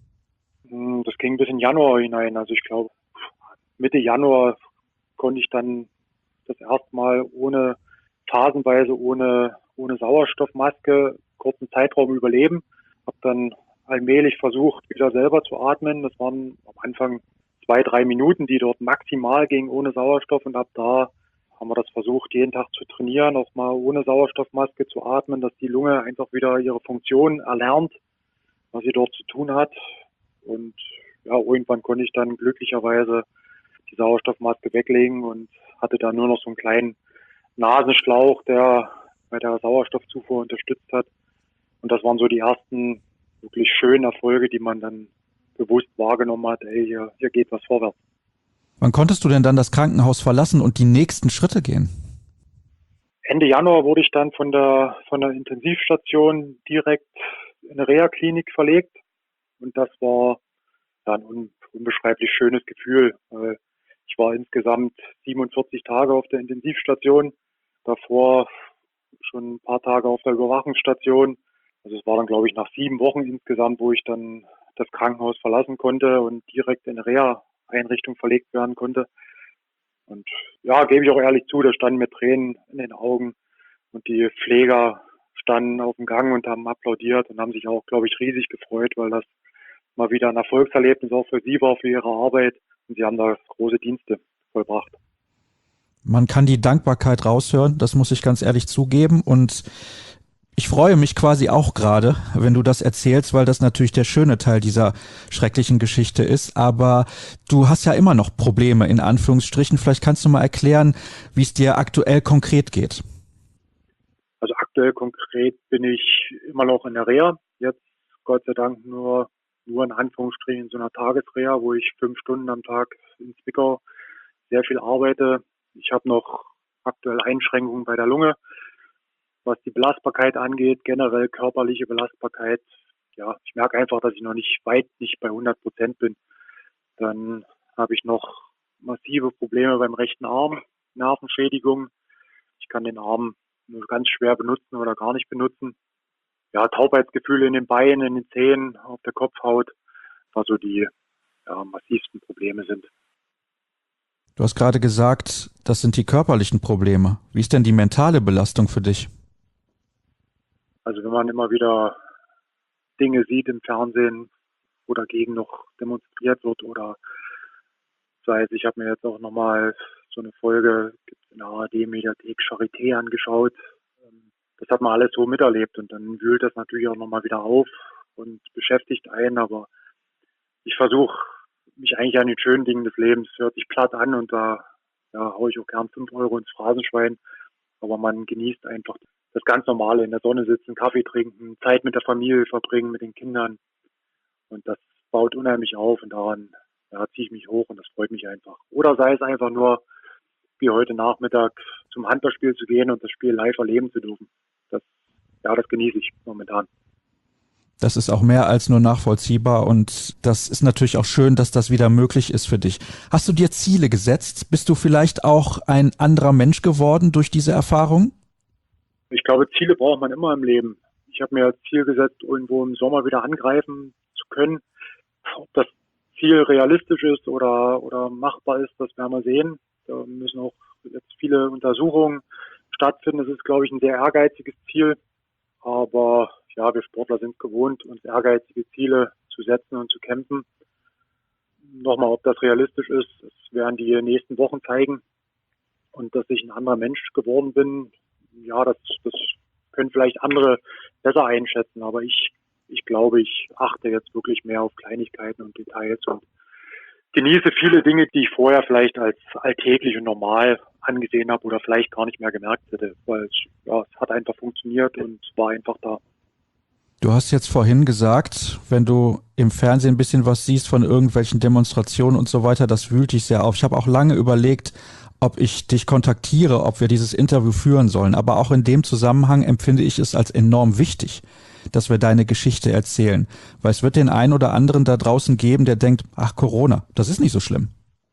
Das ging bis in Januar hinein. Also ich glaube, Mitte Januar konnte ich dann das erste Mal phasenweise ohne Sauerstoffmaske kurzen Zeitraum überleben. Habe dann allmählich versucht, wieder selber zu atmen. Das waren am Anfang 2-3 Minuten, die dort maximal gingen ohne Sauerstoff. Und ab da haben wir das versucht, jeden Tag zu trainieren, auch mal ohne Sauerstoffmaske zu atmen, dass die Lunge einfach wieder ihre Funktion erlernt, was sie dort zu tun hat. Und ja, irgendwann konnte ich dann glücklicherweise die Sauerstoffmaske weglegen und hatte dann nur noch so einen kleinen Nasenschlauch, der bei der Sauerstoffzufuhr unterstützt hat. Und das waren so die ersten wirklich schönen Erfolge, die man dann bewusst wahrgenommen hat, hier geht was vorwärts. Wann konntest du denn dann das Krankenhaus verlassen und die nächsten Schritte gehen? Ende Januar wurde ich dann von der Intensivstation direkt in eine Reha-Klinik verlegt. Und das war ein unbeschreiblich schönes Gefühl. Weil ich war insgesamt 47 Tage auf der Intensivstation, davor schon ein paar Tage auf der Überwachungsstation. Also es war dann, glaube ich, nach 7 Wochen insgesamt, wo ich dann das Krankenhaus verlassen konnte und direkt in eine Reha-Einrichtung verlegt werden konnte. Und ja, gebe ich auch ehrlich zu, da standen mir Tränen in den Augen und die Pfleger standen auf dem Gang und haben applaudiert und haben sich auch, glaube ich, riesig gefreut, weil das mal wieder ein Erfolgserlebnis auch für sie war, für ihre Arbeit. Und sie haben da große Dienste vollbracht. Man kann die Dankbarkeit raushören, das muss ich ganz ehrlich zugeben. Und ich freue mich quasi auch gerade, wenn du das erzählst, weil das natürlich der schöne Teil dieser schrecklichen Geschichte ist. Aber du hast ja immer noch Probleme, in Anführungsstrichen. Vielleicht kannst du mal erklären, wie es dir aktuell konkret geht. Also aktuell konkret bin ich immer noch in der Reha. Jetzt Gott sei Dank nur in Anführungsstrichen in so einer Tagesreha, wo ich 5 Stunden am Tag in Zwickau sehr viel arbeite. Ich habe noch aktuell Einschränkungen bei der Lunge, was die Belastbarkeit angeht, generell körperliche Belastbarkeit. Ja, ich merke einfach, dass ich noch nicht bei 100% bin. Dann habe ich noch massive Probleme beim rechten Arm, Nervenschädigung. Ich kann den Arm nur ganz schwer benutzen oder gar nicht benutzen. Ja, Taubheitsgefühle in den Beinen, in den Zehen, auf der Kopfhaut, was so die massivsten Probleme sind. Du hast gerade gesagt, das sind die körperlichen Probleme. Wie ist denn die mentale Belastung für dich? Also wenn man immer wieder Dinge sieht im Fernsehen, wo dagegen noch demonstriert wird oder sei es, ich habe mir jetzt auch nochmal so eine Folge, gibt es in der ARD-Mediathek Charité angeschaut. Das hat man alles so miterlebt und dann wühlt das natürlich auch nochmal wieder auf und beschäftigt einen, aber ich versuche mich eigentlich an den schönen Dingen des Lebens, hört sich platt an und da haue ich auch gern 5 Euro ins Phrasenschwein, aber man genießt einfach das ganz Normale, in der Sonne sitzen, Kaffee trinken, Zeit mit der Familie verbringen, mit den Kindern und das baut unheimlich auf und daran ziehe ich mich hoch und das freut mich einfach. Oder sei es einfach nur, wie heute Nachmittag zum Handballspiel zu gehen und das Spiel live erleben zu dürfen. Das genieße ich momentan. Das ist auch mehr als nur nachvollziehbar und das ist natürlich auch schön, dass das wieder möglich ist für dich. Hast du dir Ziele gesetzt? Bist du vielleicht auch ein anderer Mensch geworden durch diese Erfahrung? Ich glaube, Ziele braucht man immer im Leben. Ich habe mir als Ziel gesetzt, irgendwo im Sommer wieder angreifen zu können. Ob das Ziel realistisch ist oder machbar ist, das werden wir sehen. Da müssen auch jetzt viele Untersuchungen stattfinden. Das ist, glaube ich, ein sehr ehrgeiziges Ziel. Aber ja, wir Sportler sind gewohnt, uns ehrgeizige Ziele zu setzen und zu kämpfen. Nochmal, ob das realistisch ist, das werden die nächsten Wochen zeigen. Und dass ich ein anderer Mensch geworden bin, ja, das können vielleicht andere besser einschätzen. Aber ich glaube, ich achte jetzt wirklich mehr auf Kleinigkeiten und Details und genieße viele Dinge, die ich vorher vielleicht als alltäglich und normal angesehen habe oder vielleicht gar nicht mehr gemerkt hätte, weil es hat einfach funktioniert und war einfach da. Du hast jetzt vorhin gesagt, wenn du im Fernsehen ein bisschen was siehst von irgendwelchen Demonstrationen und so weiter, das wühlt dich sehr auf. Ich habe auch lange überlegt, ob ich dich kontaktiere, ob wir dieses Interview führen sollen. Aber auch in dem Zusammenhang empfinde ich es als enorm wichtig, dass wir deine Geschichte erzählen. Weil es wird den einen oder anderen da draußen geben, der denkt, ach Corona, das ist nicht so schlimm.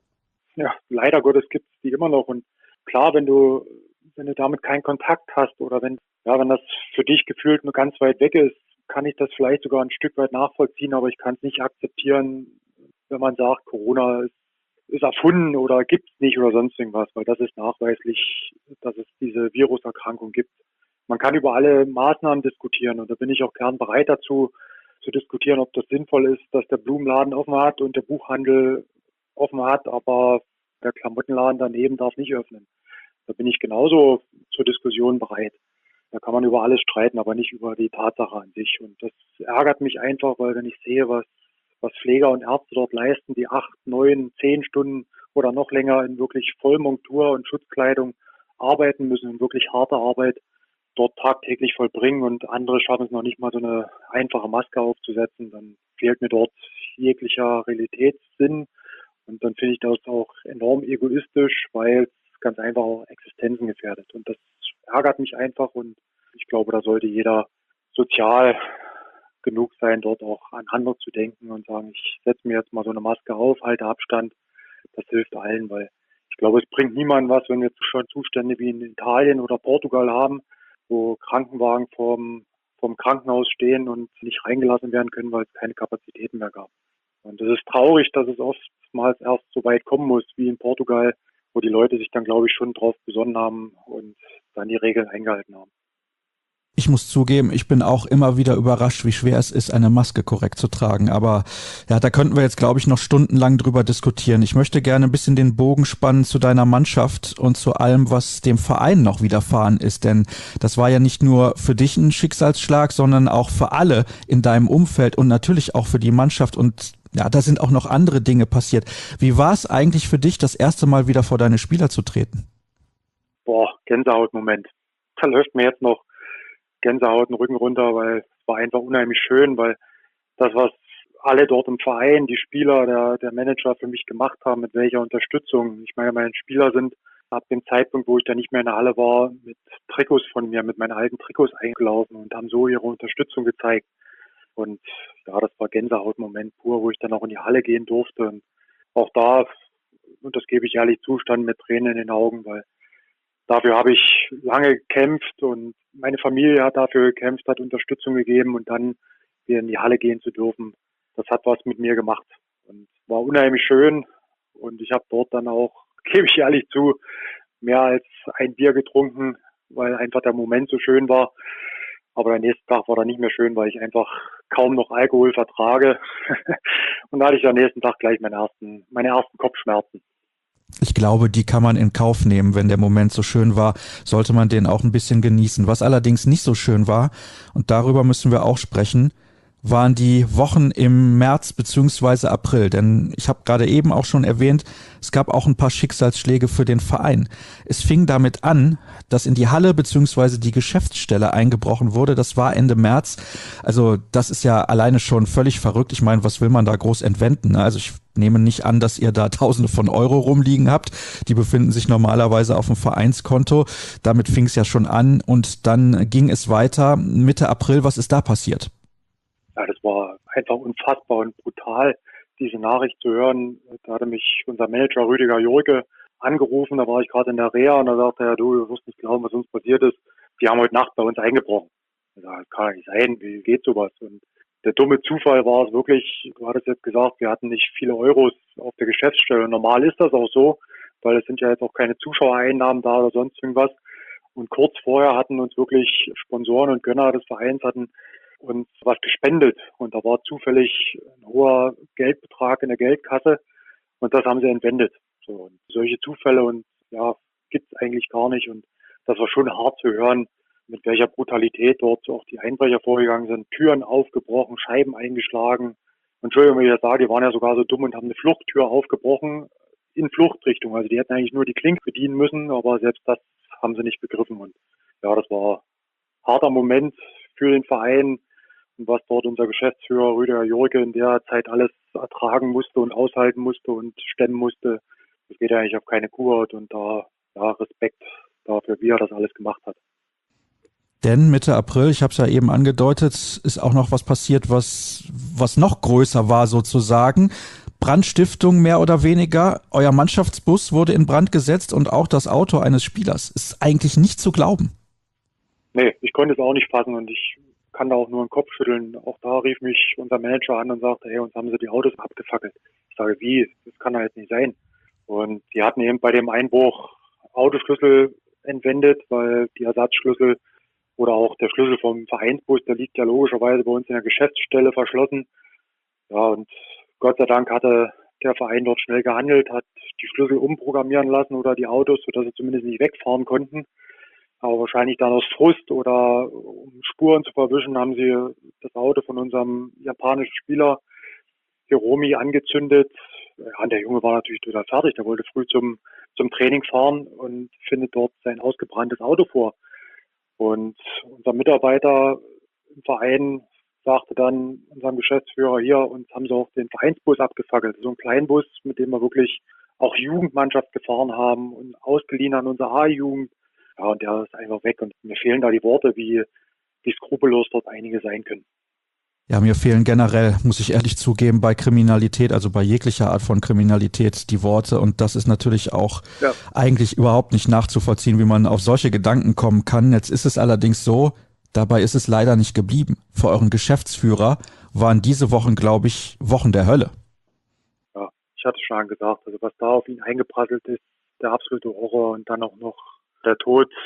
Ja, leider Gottes gibt es die immer noch. Und klar, wenn du damit keinen Kontakt hast oder wenn das für dich gefühlt nur ganz weit weg ist, kann ich das vielleicht sogar ein Stück weit nachvollziehen, aber ich kann es nicht akzeptieren, wenn man sagt, Corona ist erfunden oder gibt es nicht oder sonst irgendwas, weil das ist nachweislich, dass es diese Viruserkrankung gibt. Man kann über alle Maßnahmen diskutieren und da bin ich auch gern bereit dazu, zu diskutieren, ob das sinnvoll ist, dass der Blumenladen offen hat und der Buchhandel offen hat, aber der Klamottenladen daneben darf nicht öffnen. Da bin ich genauso zur Diskussion bereit. Da kann man über alles streiten, aber nicht über die Tatsache an sich. Und das ärgert mich einfach, weil wenn ich sehe, was Pfleger und Ärzte dort leisten, die 8, 9, 10 Stunden oder noch länger in wirklich Vollmontur und Schutzkleidung arbeiten müssen, in wirklich harter Arbeit dort tagtäglich vollbringen und andere schaffen es noch nicht mal so eine einfache Maske aufzusetzen, dann fehlt mir dort jeglicher Realitätssinn. Und dann finde ich das auch enorm egoistisch, weil es ganz einfach auch Existenzen gefährdet. Und das ärgert mich einfach und ich glaube, da sollte jeder sozial genug sein, dort auch an andere zu denken und sagen, ich setze mir jetzt mal so eine Maske auf, halte Abstand. Das hilft allen, weil ich glaube, es bringt niemandem was, wenn wir schon Zustände wie in Italien oder Portugal haben, wo Krankenwagen vorm Krankenhaus stehen und nicht reingelassen werden können, weil es keine Kapazitäten mehr gab. Und es ist traurig, dass es oftmals erst so weit kommen muss wie in Portugal, wo die Leute sich dann, glaube ich, schon drauf besonnen haben und dann die Regeln eingehalten haben. Ich muss zugeben, ich bin auch immer wieder überrascht, wie schwer es ist, eine Maske korrekt zu tragen. Aber ja, da könnten wir jetzt, glaube ich, noch stundenlang drüber diskutieren. Ich möchte gerne ein bisschen den Bogen spannen zu deiner Mannschaft und zu allem, was dem Verein noch widerfahren ist. Denn das war ja nicht nur für dich ein Schicksalsschlag, sondern auch für alle in deinem Umfeld und natürlich auch für die Mannschaft. Und ja, da sind auch noch andere Dinge passiert. Wie war es eigentlich für dich, das erste Mal wieder vor deine Spieler zu treten? Boah, Gänsehautmoment. Da läuft mir jetzt noch Gänsehaut den Rücken runter, weil es war einfach unheimlich schön, weil das, was alle dort im Verein, die Spieler, der Manager für mich gemacht haben, mit welcher Unterstützung. Ich meine Spieler sind ab dem Zeitpunkt, wo ich dann nicht mehr in der Halle war, mit Trikots von mir, mit meinen alten Trikots eingelaufen und haben so ihre Unterstützung gezeigt. Und ja, das war Gänsehautmoment pur, wo ich dann auch in die Halle gehen durfte. Und auch da, und das gebe ich ehrlich zu, stand mit Tränen in den Augen, weil dafür habe ich lange gekämpft und meine Familie hat dafür gekämpft, hat Unterstützung gegeben und dann wieder in die Halle gehen zu dürfen. Das hat was mit mir gemacht und war unheimlich schön. Und ich habe dort dann auch, gebe ich ehrlich zu, mehr als ein Bier getrunken, weil einfach der Moment so schön war. Aber der nächste Tag war dann nicht mehr schön, weil ich einfach kaum noch Alkohol vertrage. Und da hatte ich am nächsten Tag gleich meine ersten Kopfschmerzen. Ich glaube, die kann man in Kauf nehmen. Wenn der Moment so schön war, sollte man den auch ein bisschen genießen. Was allerdings nicht so schön war, und darüber müssen wir auch sprechen, waren die Wochen im März bzw. April. Denn ich habe gerade eben auch schon erwähnt, es gab auch ein paar Schicksalsschläge für den Verein. Es fing damit an, dass in die Halle bzw. die Geschäftsstelle eingebrochen wurde. Das war Ende März. Also das ist ja alleine schon völlig verrückt. Ich meine, was will man da groß entwenden? Also ich nehme nicht an, dass ihr da Tausende von Euro rumliegen habt. Die befinden sich normalerweise auf dem Vereinskonto. Damit fing es ja schon an und dann ging es weiter. Mitte April, was ist da passiert? Ja, das war einfach unfassbar und brutal, diese Nachricht zu hören. Da hatte mich unser Manager Rüdiger Jurke angerufen, da war ich gerade in der Reha und da sagte er, du wirst nicht glauben, was uns passiert ist. Die haben heute Nacht bei uns eingebrochen. Ich sage, das kann ja nicht sein, wie geht sowas? Und der dumme Zufall war es wirklich, du hattest jetzt gesagt, wir hatten nicht viele Euros auf der Geschäftsstelle. Normal ist das auch so, weil es sind ja jetzt auch keine Zuschauereinnahmen da oder sonst irgendwas. Und kurz vorher hatten uns wirklich Sponsoren und Gönner des Vereins hatten uns was gespendet. Und da war zufällig ein hoher Geldbetrag in der Geldkasse und das haben sie entwendet. So, und solche Zufälle und ja, gibt's eigentlich gar nicht. Und das war schon hart zu hören, mit welcher Brutalität dort auch die Einbrecher vorgegangen sind. Türen aufgebrochen, Scheiben eingeschlagen. Und Entschuldigung, wenn ich das sage, die waren ja sogar so dumm und haben eine Fluchttür aufgebrochen in Fluchtrichtung. Also die hätten eigentlich nur die Klinke bedienen müssen, aber selbst das haben sie nicht begriffen. Und ja, das war ein harter Moment für den Verein. Und was dort unser Geschäftsführer Rüdiger Jurke in der Zeit alles ertragen musste und aushalten musste und stemmen musste, das geht ja eigentlich auf keine Kuhhaut. Und da ja, Respekt dafür, wie er das alles gemacht hat. Denn Mitte April, ich habe es ja eben angedeutet, ist auch noch was passiert, was noch größer war sozusagen. Brandstiftung mehr oder weniger. Euer Mannschaftsbus wurde in Brand gesetzt und auch das Auto eines Spielers. Ist eigentlich nicht zu glauben. Nee, ich konnte es auch nicht fassen und ich kann da auch nur den Kopf schütteln. Auch da rief mich unser Manager an und sagte, hey, uns haben sie die Autos abgefackelt. Ich sage, wie? Das kann doch jetzt nicht sein. Und die hatten eben bei dem Einbruch Autoschlüssel entwendet, weil die Ersatzschlüssel oder auch der Schlüssel vom Vereinsbus, der liegt ja logischerweise bei uns in der Geschäftsstelle verschlossen. Ja, und Gott sei Dank hatte der Verein dort schnell gehandelt, hat die Schlüssel umprogrammieren lassen oder die Autos, sodass sie zumindest nicht wegfahren konnten. Aber wahrscheinlich dann aus Frust oder um Spuren zu verwischen, haben sie das Auto von unserem japanischen Spieler Hiromi angezündet. Ja, der Junge war natürlich total fertig. Der wollte früh zum Training fahren und findet dort sein ausgebranntes Auto vor. Und unser Mitarbeiter im Verein sagte dann unserem Geschäftsführer hier, uns haben sie auch den Vereinsbus abgefackelt. So ein Kleinbus, mit dem wir wirklich auch Jugendmannschaft gefahren haben und ausgeliehen an unsere A-Jugend. Ja, und der ist einfach weg. Und mir fehlen da die Worte, wie skrupellos dort einige sein können. Ja, mir fehlen generell, muss ich ehrlich zugeben, bei Kriminalität, also bei jeglicher Art von Kriminalität, die Worte. Und das ist natürlich auch eigentlich überhaupt nicht nachzuvollziehen, wie man auf solche Gedanken kommen kann. Jetzt ist es allerdings so, dabei ist es leider nicht geblieben. Für euren Geschäftsführer waren diese Wochen, glaube ich, Wochen der Hölle. Ja, ich hatte schon gesagt, also was da auf ihn eingeprasselt ist, der absolute Horror und dann auch noch der Tod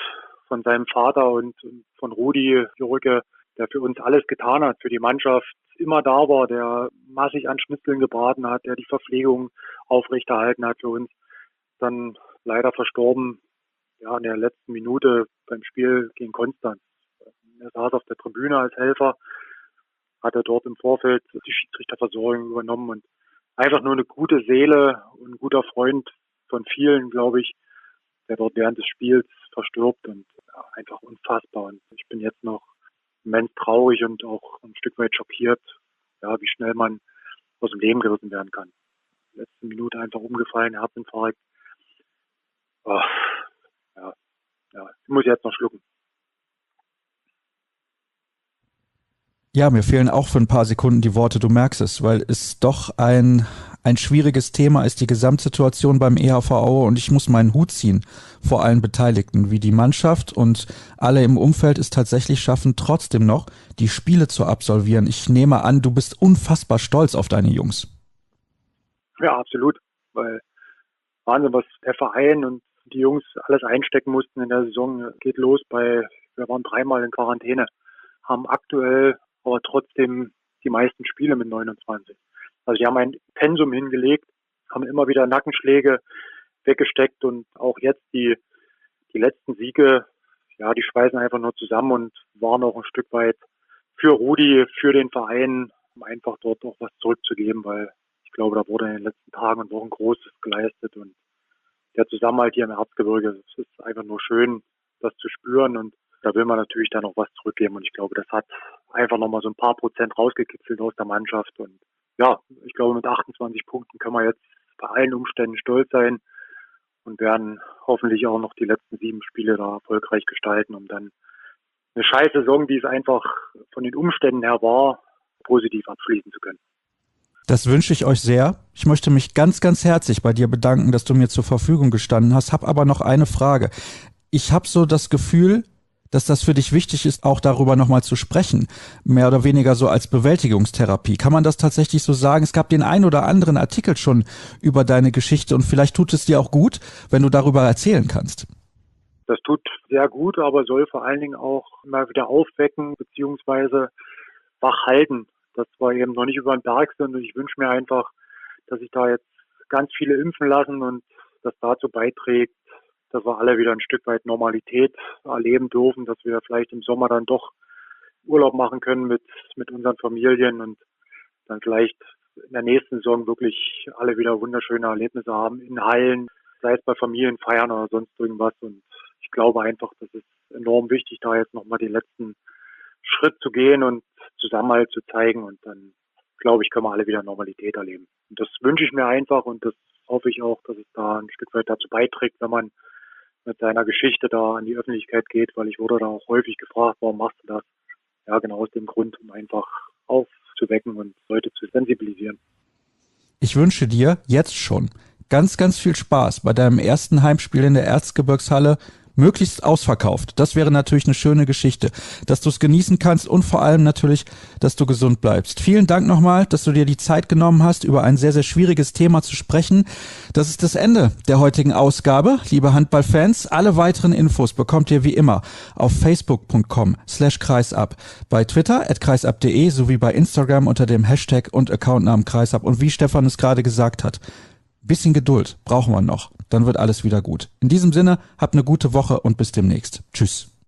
von seinem Vater und von Rudi Jürge, der für uns alles getan hat, für die Mannschaft immer da war, der massig an Schnitzeln gebraten hat, der die Verpflegung aufrechterhalten hat für uns. Dann leider verstorben, ja, in der letzten Minute beim Spiel gegen Konstanz. Er saß auf der Tribüne als Helfer, hat er dort im Vorfeld die Schiedsrichterversorgung übernommen und einfach nur eine gute Seele und ein guter Freund von vielen, glaube ich, der dort während des Spiels verstirbt und ja, einfach unfassbar. Und ich bin jetzt noch immens traurig und auch ein Stück weit schockiert, ja, wie schnell man aus dem Leben gerissen werden kann. Letzte Minute einfach umgefallen, Herzinfarkt. Oh, ja, ich muss jetzt noch schlucken. Ja, mir fehlen auch für ein paar Sekunden die Worte, du merkst es, weil es doch ein schwieriges Thema ist, die Gesamtsituation beim EHV Aue, und ich muss meinen Hut ziehen vor allen Beteiligten, wie die Mannschaft und alle im Umfeld es tatsächlich schaffen, trotzdem noch die Spiele zu absolvieren. Ich nehme an, du bist unfassbar stolz auf deine Jungs. Ja, absolut, weil Wahnsinn, was der Verein und die Jungs alles einstecken mussten in der Saison. Geht los wir waren 3-mal in Quarantäne, haben aktuell aber trotzdem die meisten Spiele mit 29. Also die haben ein Pensum hingelegt, haben immer wieder Nackenschläge weggesteckt und auch jetzt die letzten Siege, ja, die schweißen einfach nur zusammen und waren auch ein Stück weit für Rudi, für den Verein, um einfach dort auch was zurückzugeben, weil ich glaube, da wurde in den letzten Tagen und Wochen Großes geleistet und der Zusammenhalt hier im Erzgebirge, es ist einfach nur schön, das zu spüren und da will man natürlich dann noch was zurückgeben und ich glaube, das hat einfach nochmal so ein paar Prozent rausgekitzelt aus der Mannschaft und ja, ich glaube, mit 28 Punkten können wir jetzt bei allen Umständen stolz sein und werden hoffentlich auch noch die letzten 7 Spiele da erfolgreich gestalten, um dann eine scheiß Saison, die es einfach von den Umständen her war, positiv abschließen zu können. Das wünsche ich euch sehr. Ich möchte mich ganz, ganz herzlich bei dir bedanken, dass du mir zur Verfügung gestanden hast. Hab aber noch eine Frage. Ich habe so das Gefühl, dass das für dich wichtig ist, auch darüber nochmal zu sprechen, mehr oder weniger so als Bewältigungstherapie. Kann man das tatsächlich so sagen? Es gab den ein oder anderen Artikel schon über deine Geschichte und vielleicht tut es dir auch gut, wenn du darüber erzählen kannst. Das tut sehr gut, aber soll vor allen Dingen auch immer wieder aufwecken bzw. wach halten, dass wir eben noch nicht über den Berg sind und ich wünsche mir einfach, dass sich da jetzt ganz viele impfen lassen und das dazu beiträgt, dass wir alle wieder ein Stück weit Normalität erleben dürfen, dass wir vielleicht im Sommer dann doch Urlaub machen können mit unseren Familien und dann vielleicht in der nächsten Saison wirklich alle wieder wunderschöne Erlebnisse haben in Hallen, sei es bei Familienfeiern oder sonst irgendwas. Und ich glaube einfach, das ist enorm wichtig, da jetzt nochmal den letzten Schritt zu gehen und Zusammenhalt zu zeigen und dann, glaube ich, können wir alle wieder Normalität erleben. Und das wünsche ich mir einfach und das hoffe ich auch, dass es da ein Stück weit dazu beiträgt, wenn man mit seiner Geschichte da an die Öffentlichkeit geht, weil ich wurde da auch häufig gefragt, warum machst du das? Ja, genau aus dem Grund, um einfach aufzuwecken und Leute zu sensibilisieren. Ich wünsche dir jetzt schon ganz, ganz viel Spaß bei deinem ersten Heimspiel in der Erzgebirgshalle, möglichst ausverkauft. Das wäre natürlich eine schöne Geschichte, dass du es genießen kannst und vor allem natürlich, dass du gesund bleibst. Vielen Dank nochmal, dass du dir die Zeit genommen hast, über ein sehr, sehr schwieriges Thema zu sprechen. Das ist das Ende der heutigen Ausgabe, liebe Handballfans. Alle weiteren Infos bekommt ihr wie immer auf facebook.com/kreisab, bei Twitter @kreisab.de sowie bei Instagram unter dem Hashtag und Accountnamen Kreisab. Und wie Stefan es gerade gesagt hat, bisschen Geduld brauchen wir noch, dann wird alles wieder gut. In diesem Sinne, habt eine gute Woche und bis demnächst. Tschüss.